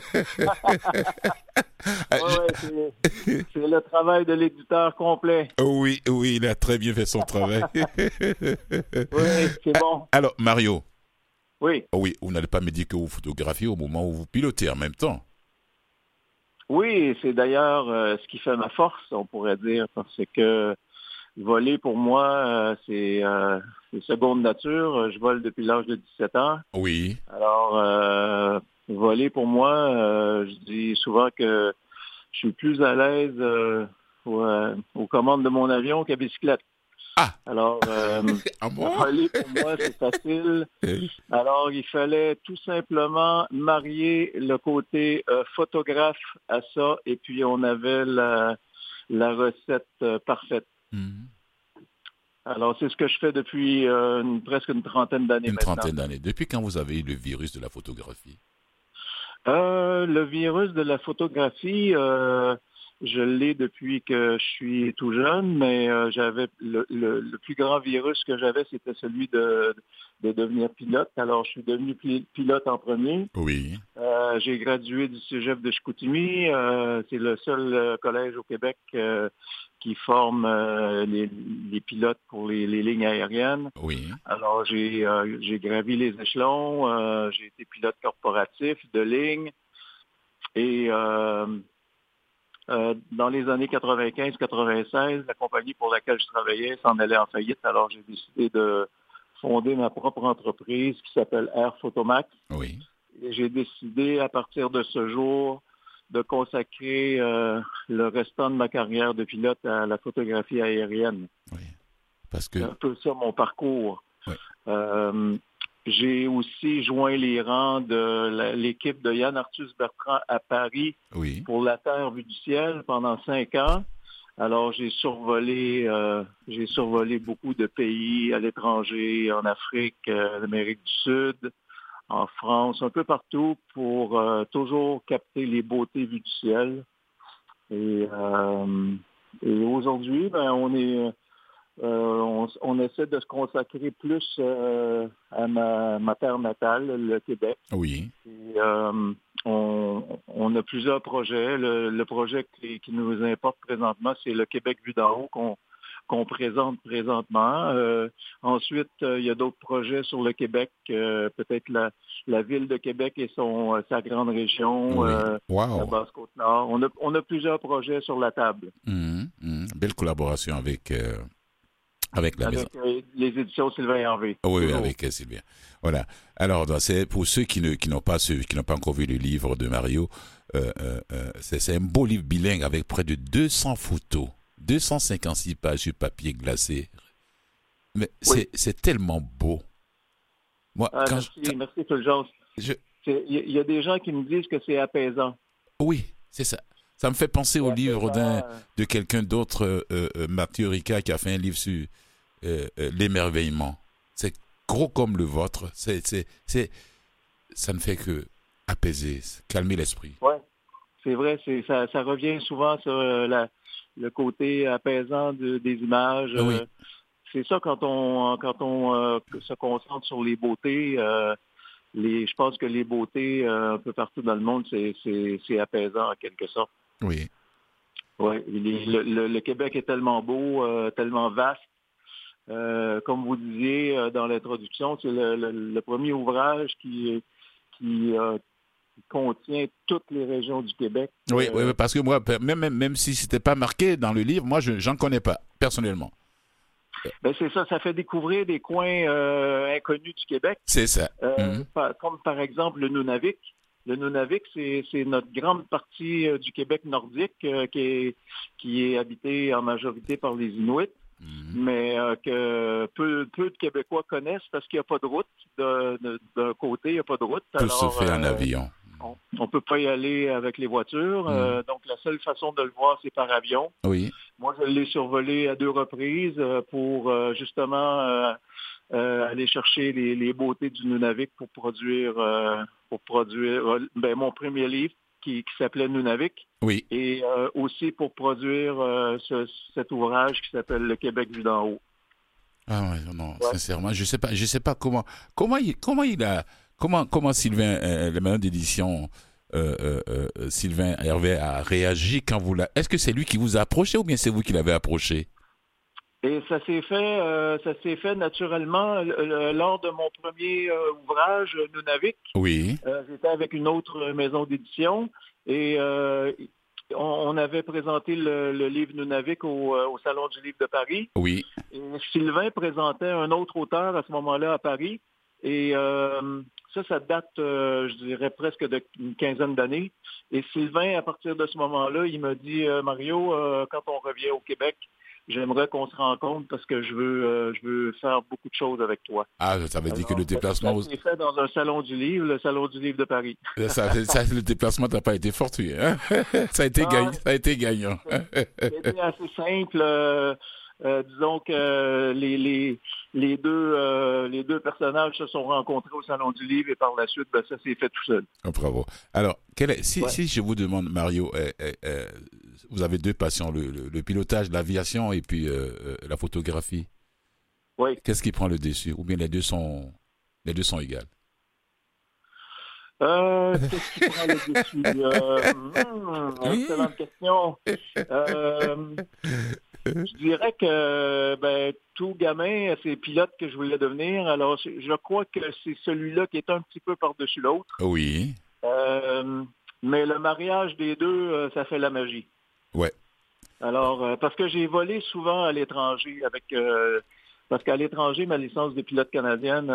C'est le travail de l'éditeur complet. Oui, il a très bien fait son travail. Oui, c'est bon. Alors, Mario. Oui. Oui, vous n'allez pas me dire que vous photographiez au moment où vous pilotez en même temps. Oui, c'est d'ailleurs ce qui fait ma force, on pourrait dire, parce que voler pour moi, c'est seconde nature. Je vole depuis l'âge de 17 ans. Oui. Alors, voler pour moi, je dis souvent que je suis plus à l'aise aux commandes de mon avion qu'à bicyclette. Ah! Alors, voler pour moi, c'est facile. Alors, il fallait tout simplement marier le côté photographe à ça, et puis on avait la recette parfaite. Mm-hmm. Alors, c'est ce que je fais depuis presque une trentaine d'années maintenant. Une trentaine d'années. Depuis quand vous avez eu le virus de la photographie? Le virus de la photographie, je l'ai depuis que je suis tout jeune, mais j'avais le plus grand virus que j'avais, c'était celui de devenir pilote. Alors, je suis devenu pilote en premier. Oui. J'ai gradué du cégep de Chicoutimi. C'est le seul collège au Québec qui forme les pilotes pour les lignes aériennes. Oui. Alors, j'ai gravi les échelons. J'ai été pilote corporatif de ligne. Et dans les années 95-96, la compagnie pour laquelle je travaillais s'en allait en faillite. Alors, j'ai décidé de fonder ma propre entreprise qui s'appelle Air Photomax. Oui. Et j'ai décidé, à partir de ce jour, de consacrer le restant de ma carrière de pilote à la photographie aérienne. Oui. Parce que... C'est un peu ça mon parcours. Oui. J'ai aussi joint les rangs de l'équipe de Yann Arthus Bertrand à Paris pour la Terre vue du ciel pendant 5 ans. Alors, j'ai survolé beaucoup de pays à l'étranger, en Afrique, en Amérique du Sud, en France, un peu partout pour toujours capter les beautés vues du ciel. Et aujourd'hui, on essaie de se consacrer plus à ma terre natale, le Québec. Oui. Et, on a plusieurs projets. Le projet qui nous importe présentement, c'est le Québec vu d'en haut qu'on présente présentement. Ensuite, il y a d'autres projets sur le Québec, peut-être la ville de Québec et sa grande région, la Basse-Côte-Nord. On a plusieurs projets sur la table. Belle collaboration avec la maison. Les éditions Sylvain Hervé. Oui, avec Sylvain. Voilà. Alors, c'est pour ceux qui n'ont pas encore vu le livre de Mario, c'est un beau livre bilingue avec près de 200 photos, 256 pages sur papier glacé. Mais c'est tellement beau. Moi, merci Fulgence. Il y a des gens qui me disent que c'est apaisant. Oui, c'est ça. Ça me fait penser au livre de quelqu'un d'autre, Mathieu Ricard, qui a fait un livre sur l'émerveillement. C'est gros comme le vôtre. Ça ne fait que apaiser, calmer l'esprit. Oui, c'est vrai. Ça revient souvent sur le côté apaisant des images. Oui. C'est ça quand on se concentre sur les beautés. Je pense que les beautés un peu partout dans le monde, c'est apaisant en quelque sorte. Oui. Oui, le Québec est tellement beau, tellement vaste. Comme vous disiez dans l'introduction, c'est le premier ouvrage qui contient toutes les régions du Québec. Oui, parce que moi, même si c'était pas marqué dans le livre, moi, j'en connais pas, personnellement. C'est ça, ça fait découvrir des coins inconnus du Québec. C'est ça. Comme par exemple le Nunavik. Le Nunavik, c'est notre grande partie du Québec nordique qui est habitée en majorité par les Inuits, mais que peu de Québécois connaissent parce qu'il n'y a pas de route. D'un côté, il n'y a pas de route. Tout se fait en avion. On ne peut pas y aller avec les voitures, donc la seule façon de le voir, c'est par avion. Oui. Moi, je l'ai survolé à 2 reprises pour justement aller chercher les beautés du Nunavik pour produire mon premier livre qui s'appelait Nunavik. Oui. Et aussi pour produire cet ouvrage qui s'appelle Le Québec vu d'en haut. Ah ouais, non, sincèrement, je sais pas comment Sylvain, le manuel d'édition, Sylvain Hervé a réagi quand est-ce que c'est lui qui vous a approché ou bien c'est vous qui l'avez approché? Et ça s'est fait naturellement lors de mon premier ouvrage, Nunavik. Oui. J'étais avec une autre maison d'édition et on avait présenté le livre Nunavik au Salon du Livre de Paris. Oui. Et Sylvain présentait un autre auteur à ce moment-là à Paris. Et ça date, je dirais, presque d'une quinzaine d'années. Et Sylvain, à partir de ce moment-là, il m'a dit, Mario, quand on revient au Québec, j'aimerais qu'on se rencontre parce que je veux faire beaucoup de choses avec toi. Ah, ça veut dire que le déplacement... Ça s'est fait dans un salon du livre, le Salon du Livre de Paris. Le déplacement n'a pas été fortuit. Hein? Ça a été gagnant. C'était assez simple. Disons que les deux personnages se sont rencontrés au Salon du Livre et par la suite, ça s'est fait tout seul. Oh, bravo. Alors, si je vous demande, Mario, vous avez deux passions, le pilotage, l'aviation et puis la photographie. Oui. Qu'est-ce qui prend le dessus? Ou bien les deux sont égales? Qu'est-ce qui prend le dessus? Excellente question. Je dirais que tout gamin, c'est pilote que je voulais devenir. Alors, je crois que c'est celui-là qui est un petit peu par-dessus l'autre. Oui. Mais le mariage des deux, ça fait la magie. Ouais. Alors, parce que j'ai volé souvent à l'étranger parce qu'à l'étranger, ma licence de pilote canadienne,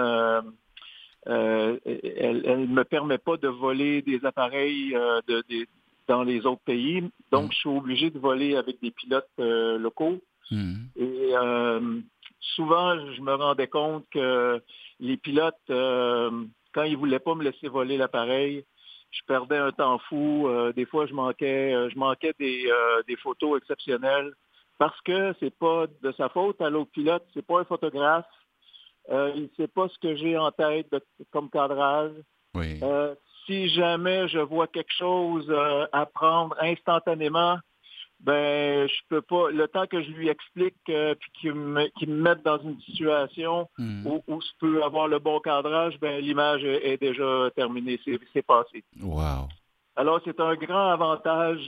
elle me permet pas de voler des appareils dans les autres pays. Donc, je suis obligé de voler avec des pilotes locaux. Et souvent, je me rendais compte que les pilotes, quand ils voulaient pas me laisser voler l'appareil, je perdais un temps fou. Des fois, je manquais des photos exceptionnelles parce que c'est pas de sa faute à l'autre pilote. C'est pas un photographe. Il sait pas ce que j'ai en tête comme cadrage. Oui. Si jamais je vois quelque chose à prendre instantanément, je peux pas. Le temps que je lui explique puis qu'il me mette dans une situation où je peux avoir le bon cadrage, l'image est déjà terminée, c'est passé. Wow. Alors c'est un grand avantage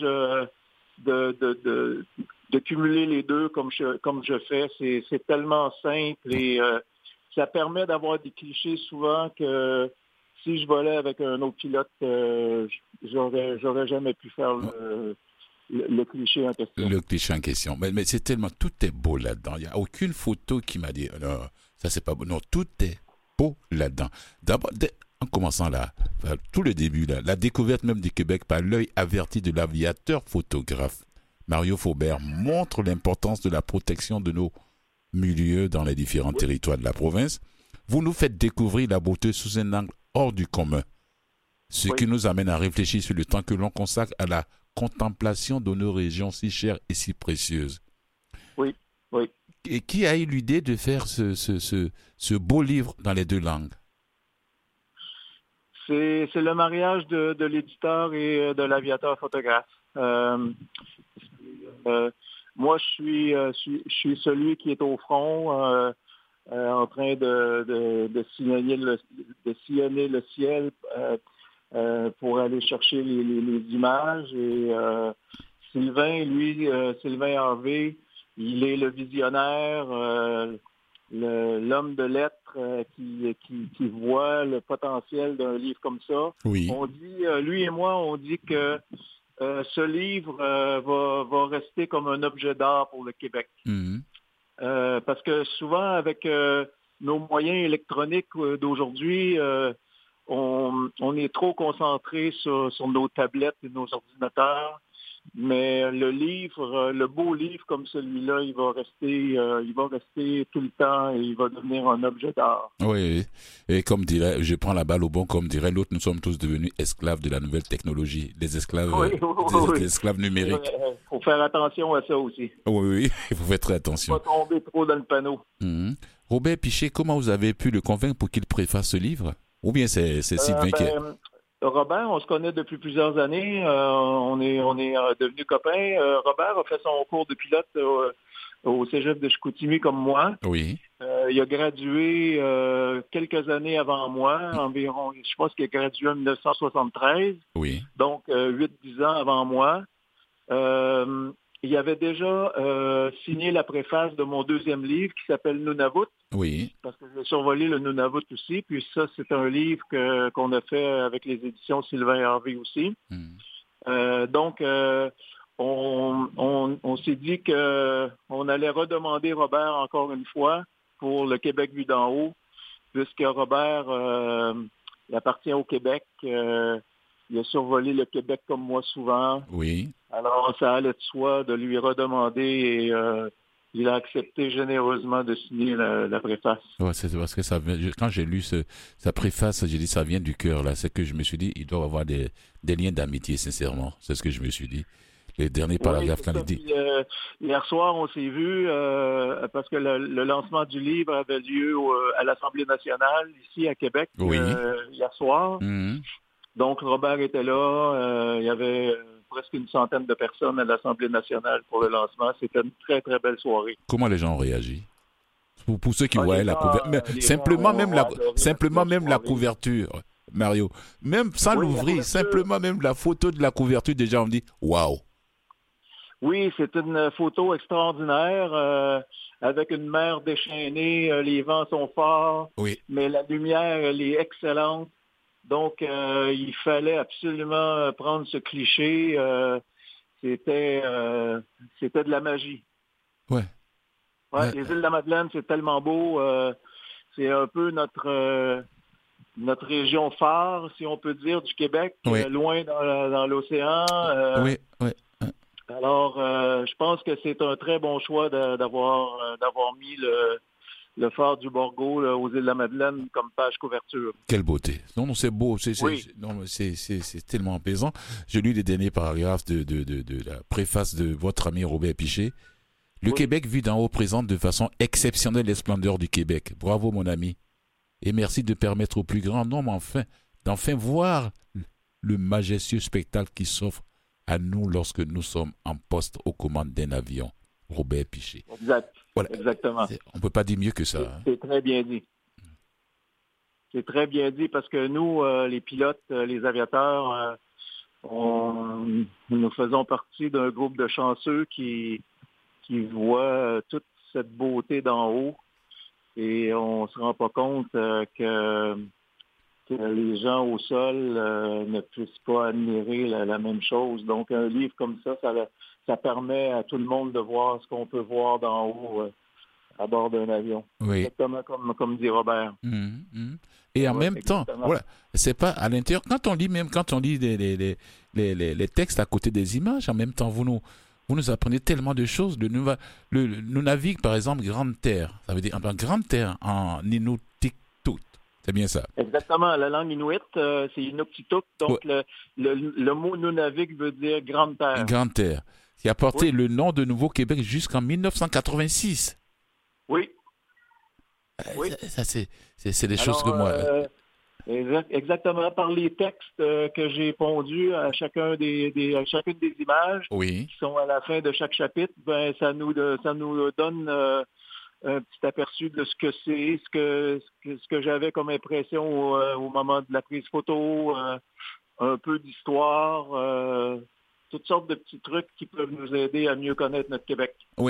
de cumuler les deux comme je fais. C'est tellement simple et ça permet d'avoir des clichés souvent que si je volais avec un autre pilote, j'aurais jamais pu faire le cliché en question. Le cliché en question. Mais c'est tellement... Tout est beau là-dedans. Il n'y a aucune photo qui m'a dit non, ça c'est pas beau. Non, tout est beau là-dedans. D'abord, en commençant là, tout le début là, la découverte même du Québec par l'œil averti de l'aviateur photographe Mario Faubert montre l'importance de la protection de nos milieux dans les différents territoires de la province. Vous nous faites découvrir la beauté sous un angle hors du commun, ce qui nous amène à réfléchir sur le temps que l'on consacre à la contemplation de nos régions si chères et si précieuses. Oui, oui. Et qui a eu l'idée de faire ce beau livre dans les deux langues? C'est le mariage de l'éditeur et de l'aviateur photographe. Moi, je suis celui qui est au front, en train de sillonner le ciel pour aller chercher les images. Et Sylvain Hervé, il est le visionnaire, l'homme de lettres qui voit le potentiel d'un livre comme ça. Oui. On dit, lui et moi, on dit que ce livre va rester comme un objet d'art pour le Québec. Parce que souvent, avec nos moyens électroniques d'aujourd'hui, on est trop concentré sur nos tablettes et nos ordinateurs. Mais le beau livre comme celui-là, il va rester tout le temps et il va devenir un objet d'art. Oui, et comme dirait, je prends la balle au bon, comme dirait l'autre, nous sommes tous devenus esclaves de la nouvelle technologie, des esclaves, des esclaves numériques. Il faut faire attention à ça aussi. Oui, il faut faire très attention. Pas tomber trop dans le panneau. Robert Piché, comment vous avez pu le convaincre pour qu'il préface ce livre? Ou bien c'est Sylvain qui est... Robert, on se connaît depuis plusieurs années. On est devenus copains. Robert a fait son cours de pilote au cégep de Chicoutimi comme moi. Oui. Il a gradué quelques années avant moi, environ, je pense qu'il a gradué en 1973. Oui. Donc, 8-10 ans avant moi. Il avait déjà signé la préface de mon deuxième livre qui s'appelle Nunavut. Oui. Parce que j'ai survolé le Nunavut aussi. Puis ça, c'est un livre qu'on a fait avec les éditions Sylvain Harvey aussi. Donc, on s'est dit qu'on allait redemander Robert encore une fois pour le Québec vu d'en haut, puisque Robert il appartient au Québec. Il a survolé le Québec comme moi souvent. Oui. Alors, ça allait de soi de lui redemander et il a accepté généreusement de signer la préface. Ouais, c'est parce que quand j'ai lu sa préface, j'ai dit ça vient du cœur, là. C'est que je me suis dit, il doit avoir des liens d'amitié, sincèrement. C'est ce que je me suis dit. Les derniers paragraphes, quand il dit... hier soir, on s'est vu parce que le lancement du livre avait lieu à l'Assemblée nationale, ici à Québec, hier soir. Mm-hmm. Donc, Robert était là. Il y avait presque une centaine de personnes à l'Assemblée nationale pour le lancement. C'était une très, très belle soirée. Comment les gens ont réagi? Pour ceux qui voyaient la couverture. Simplement même la couverture, Mario. Même sans l'ouvrir, simplement même la photo de la couverture, déjà on dit « Waouh ». Oui, c'est une photo extraordinaire avec une mer déchaînée. Les vents sont forts, mais la lumière, elle est excellente. Donc, il fallait absolument prendre ce cliché. C'était de la magie. Ouais. Les îles de la Madeleine, c'est tellement beau. C'est un peu notre région phare, si on peut dire, du Québec, loin dans l'océan. Oui. Alors, je pense que c'est un très bon choix d'avoir mis le phare du Borgo là, aux îles de la Madeleine comme page couverture. Quelle beauté. Non, c'est beau. C'est tellement apaisant. Je lis les derniers paragraphes de la préface de votre ami Robert Piché. Le Québec vu d'en haut présente de façon exceptionnelle les splendeurs du Québec. Bravo, mon ami. Et merci de permettre au plus grand nombre d'enfin voir le majestueux spectacle qui s'offre à nous lorsque nous sommes en poste aux commandes d'un avion. Robert Piché. Exact. Voilà. Exactement. On ne peut pas dire mieux que ça. C'est très bien dit. C'est très bien dit parce que nous, les pilotes, les aviateurs, nous faisons partie d'un groupe de chanceux qui voient toute cette beauté d'en haut et on ne se rend pas compte que les gens au sol ne puissent pas admirer la même chose. Donc, un livre comme ça permet à tout le monde de voir ce qu'on peut voir d'en haut à bord d'un avion. Oui. Exactement comme dit Robert. Et en même temps, c'est pas à l'intérieur. Quand on lit les textes à côté des images, en même temps, vous nous apprenez tellement de choses. Nous navigue, par exemple, Grande Terre. Ça veut dire Grande Terre en Inuktitut. C'est bien ça. Exactement. La langue inuit, c'est Inuktitut. Donc, le mot Nunavik veut dire Grande Terre. Grande Terre. Qui a porté le nom de Nouveau-Québec jusqu'en 1986. Oui. Ça, c'est des choses que moi... Exactement. Par les textes que j'ai pondus à chacune des images qui sont à la fin de chaque chapitre, ça nous donne un petit aperçu de ce que c'est, ce que j'avais comme impression au moment de la prise photo, un peu d'histoire, toutes sortes de petits trucs qui peuvent nous aider à mieux connaître notre Québec. Oui.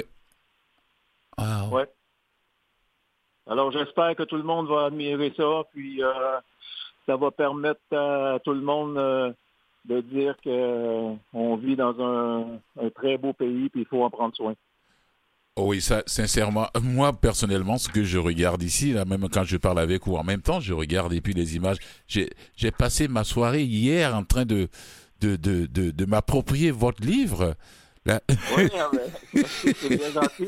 Wow. Ouais. Alors, j'espère que tout le monde va admirer ça, puis ça va permettre à tout le monde de dire qu'on vit dans un très beau pays, puis il faut en prendre soin. Oh oui, ça, sincèrement, moi, personnellement, ce que je regarde ici, là, même quand je parle avec vous, en même temps, je regarde et puis les images. J'ai passé ma soirée hier en train de m'approprier votre livre. Là. Oui, c'est bien gentil.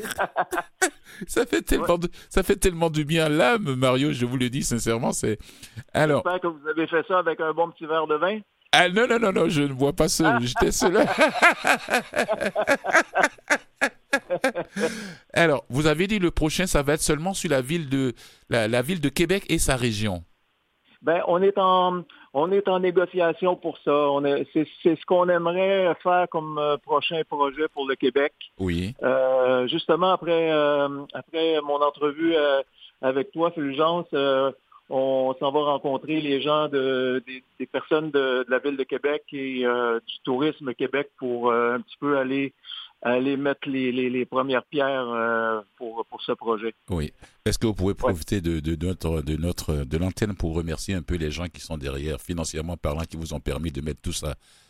Ça fait tellement du bien à l'âme, Mario, je vous le dis sincèrement. Alors, j'espère que vous avez fait ça avec un bon petit verre de vin. Ah non, je ne bois pas seul, j'étais seul. Alors, vous avez dit le prochain, ça va être seulement sur la ville de Québec et sa région. Ben, on est en négociation pour ça. C'est ce qu'on aimerait faire comme prochain projet pour le Québec. Oui. Justement, après mon entrevue avec toi, Fulgence, on s'en va rencontrer les gens des personnes de la Ville de Québec et du Tourisme Québec pour un petit peu aller mettre les premières pierres pour ce projet. Oui. Est-ce que vous pouvez profiter de l'antenne pour remercier un peu les gens qui sont derrière, financièrement parlant, qui vous ont permis de mettre tout ça,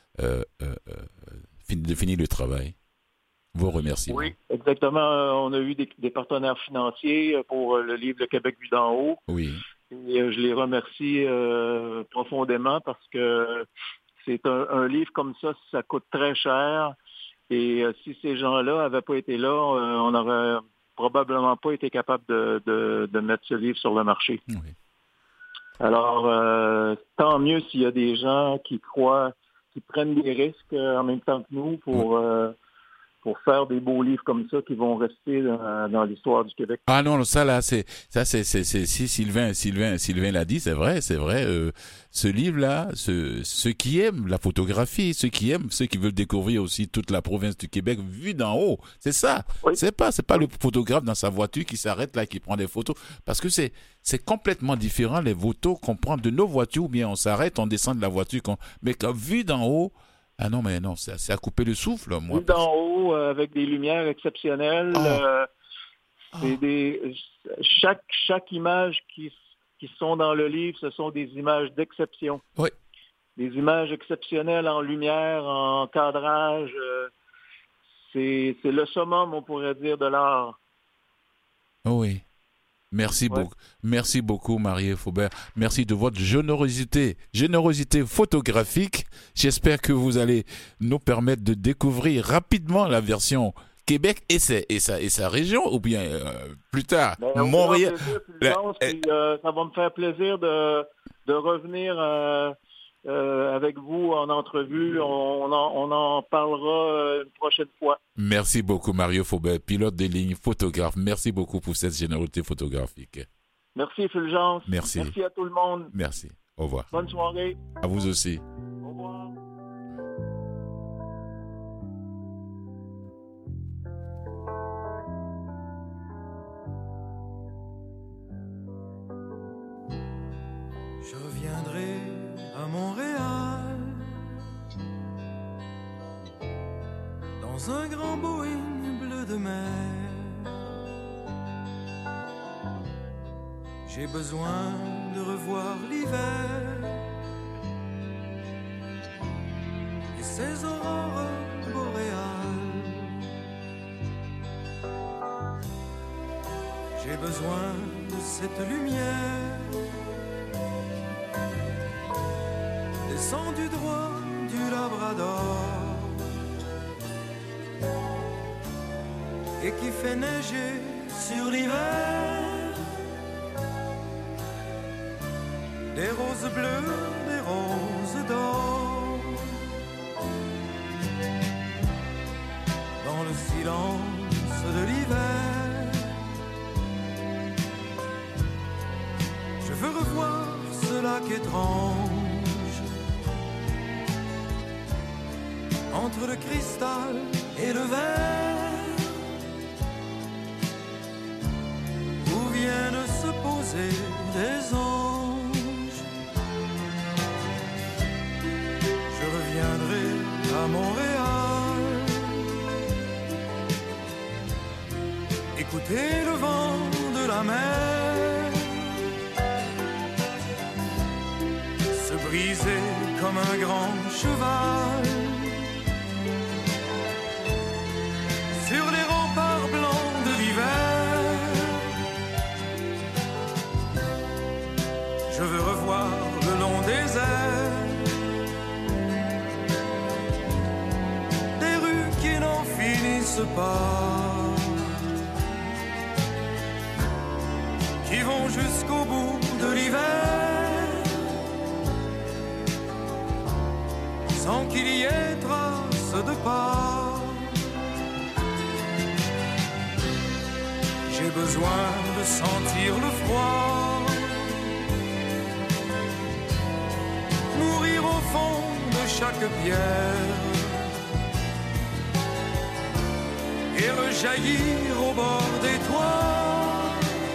de finir le travail? Vos remerciements. Oui, exactement. On a eu des partenaires financiers pour le livre Le Québec vu d'en haut. Oui. Et je les remercie profondément parce que c'est un livre comme ça coûte très cher. Et si ces gens-là n'avaient pas été là, on n'aurait probablement pas été capable de mettre ce livre sur le marché. Oui. Alors, tant mieux s'il y a des gens qui croient, qui prennent des risques en même temps que nous pour faire des beaux livres comme ça qui vont rester dans l'histoire du Québec. Ah non, ça c'est si Sylvain l'a dit, c'est vrai. Ce livre-là, ceux qui aiment la photographie, ceux qui veulent découvrir aussi toute la province du Québec vue d'en haut, c'est ça. Oui. C'est pas le photographe dans sa voiture qui s'arrête là, qui prend des photos, parce que c'est complètement différent les photos qu'on prend de nos voitures, ou bien on s'arrête, on descend de la voiture, mais quand vue d'en haut. Ah non, mais non, c'est à couper le souffle, moi. D'en haut, avec des lumières exceptionnelles. Chaque image qui sont dans le livre, ce sont des images d'exception. Oui. Des images exceptionnelles en lumière, en cadrage. C'est le summum, on pourrait dire, de l'art. Oui. Merci beaucoup, Marie Faubert. Merci de votre générosité photographique. J'espère que vous allez nous permettre de découvrir rapidement la version Québec et sa région, ou bien plus tard, Montréal. Ça va me faire plaisir de revenir avec vous en entrevue. On en parlera une prochaine fois. Merci beaucoup, Mario Faubert, pilote de ligne, photographe. Merci beaucoup pour cette générosité photographique. Merci, Fulgence. Merci. Merci à tout le monde. Merci. Au revoir. Bonne soirée. À vous aussi. Au revoir. Je reviendrai à Montréal dans un grand Boeing bleu de mer. J'ai besoin de revoir l'hiver et ses aurores boréales. J'ai besoin de cette lumière descendue droit du Labrador et qui fait neiger sur l'hiver des roses bleues, des roses d'or. Dans le silence de l'hiver, je veux revoir ce lac étrange entre le cristal et le verre, où viennent se poser des anges. Je reviendrai à Montréal, écouter le vent de la mer se briser comme un grand cheval sur les remparts blancs de l'hiver. Je veux revoir le long des airs des rues qui n'en finissent pas, qui vont jusqu'au bout de l'hiver, sans qu'il y ait trace de pas. besoin de sentir le froid, mourir au fond de chaque pierre et rejaillir au bord des toits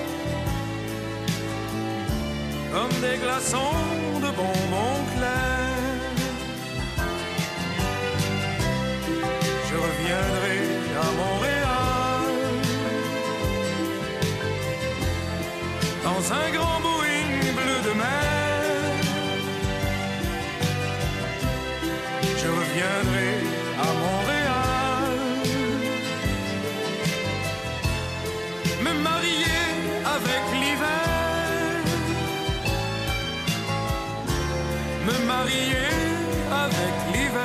comme des glaçons de bonbons clairs. Je reviendrai à Montréal dans un grand Boeing bleu de mer. Je reviendrai à Montréal, me marier avec l'hiver, me marier avec l'hiver.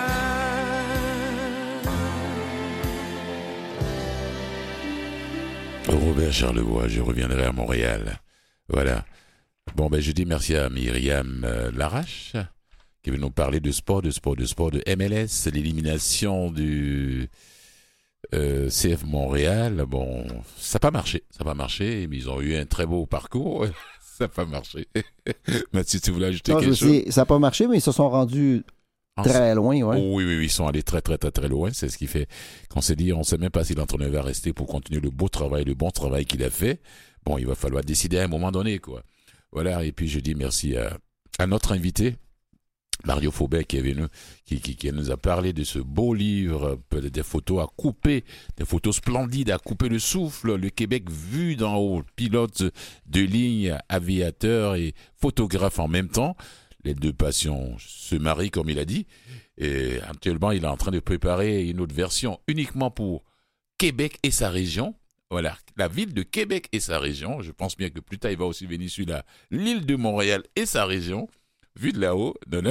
Robert Charlevoix, je reviendrai à Montréal. Voilà. Bon, je dis merci à Myriam Larache qui veut nous parler de sport, de MLS, l'élimination du CF Montréal. Bon, ça n'a pas marché, mais ils ont eu un très beau parcours. Ça n'a pas marché. Mathieu, tu voulais ajouter quelque chose? Ça n'a pas marché, mais ils se sont rendus très loin. Ouais. Oui, ils sont allés très, très, très, très loin. C'est ce qui fait qu'on s'est dit, on ne sait même pas si l'entraîneur va rester pour continuer le bon travail qu'il a fait. Bon, il va falloir décider à un moment donné, quoi. Voilà, et puis je dis merci à notre invité, Mario Faubert, qui est venu, qui nous a parlé de ce beau livre, des photos à couper, des photos splendides à couper le souffle, le Québec vu d'en haut, pilote de ligne, aviateur et photographe en même temps. Les deux passions se marient, comme il a dit, et actuellement, il est en train de préparer une autre version uniquement pour Québec et sa région. Voilà, la ville de Québec et sa région. Je pense bien que plus tard, il va aussi venir sur l'île de Montréal et sa région. Vu de là-haut,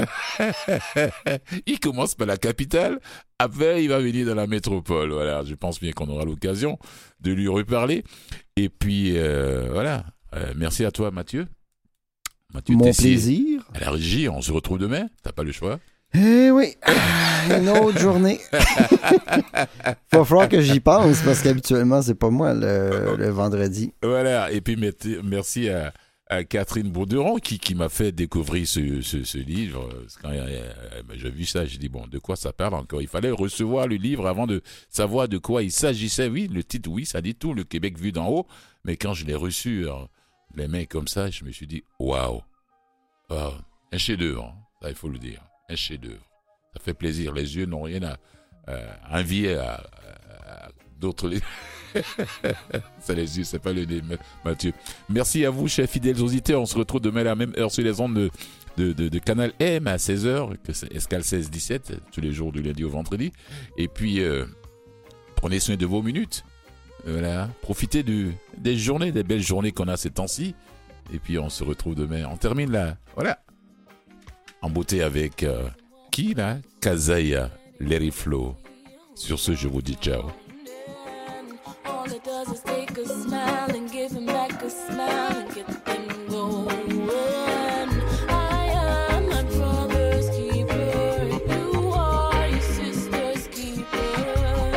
il commence par la capitale, après il va venir dans la métropole. Voilà, je pense bien qu'on aura l'occasion de lui reparler. Et puis, voilà, merci à toi Mathieu. Mon plaisir. À la régie, on se retrouve demain, t'as pas le choix. Eh oui, une autre journée. Faut falloir que j'y pense parce qu'habituellement, c'est pas moi le vendredi. Voilà, et puis merci à Catherine Bourderon qui m'a fait découvrir ce livre. Quand j'ai vu ça, j'ai dit, bon, de quoi ça parle encore? Il fallait recevoir le livre avant de savoir de quoi il s'agissait. Oui, le titre, oui, ça dit tout, le Québec vu d'en haut. Mais quand je l'ai reçu, les mains comme ça, je me suis dit, waouh, un chef-d'œuvre, ça il faut le dire. Un chef-d'œuvre. Ça fait plaisir. Les yeux n'ont rien à envier à d'autres. C'est les yeux, c'est pas le nez, Mathieu. Merci à vous, chers fidèles auditeurs. On se retrouve demain à la même heure sur les ondes de Canal M à 16h, que c'est Escale 16-17, tous les jours du lundi au vendredi. Et puis, prenez soin de vos minutes. Voilà. Profitez des journées, des belles journées qu'on a ces temps-ci. Et puis, on se retrouve demain. On termine là. Voilà. En beauté avec qui là? Kazaya, Larry Flo. Sur ce, je vous dis ciao. All it does is take a smile and give him back a smile and get them going. I am my brother's keeper, you are your sister's keeper.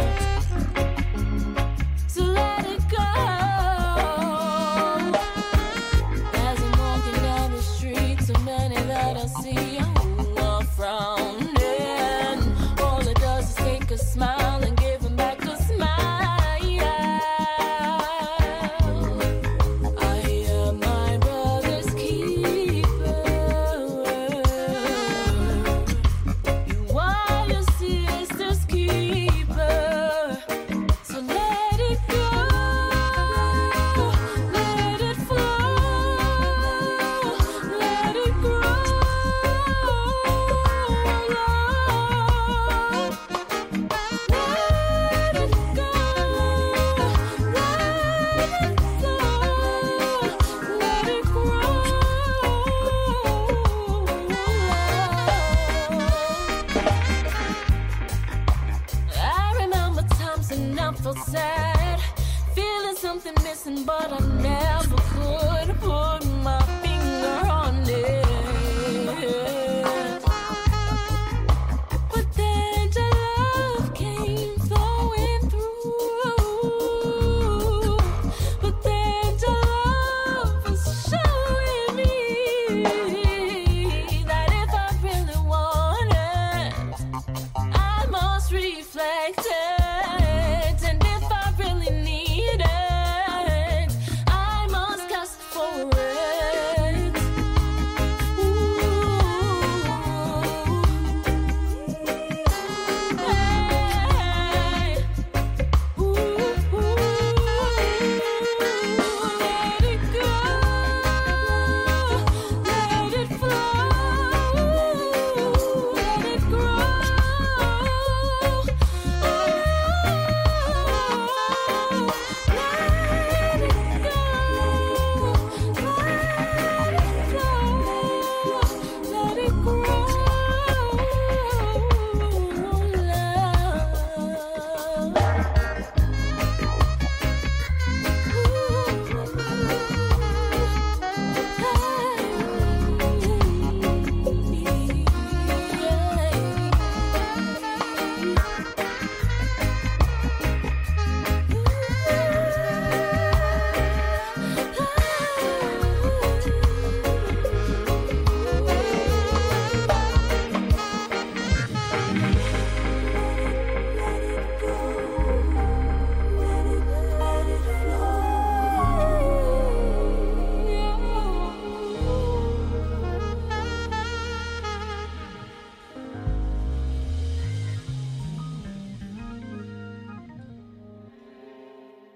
So let it go. As I'm walking down the street, so many that I see who are frowning. All it does is take a smile and give him back a smile. Sad, feeling something missing, but I never could.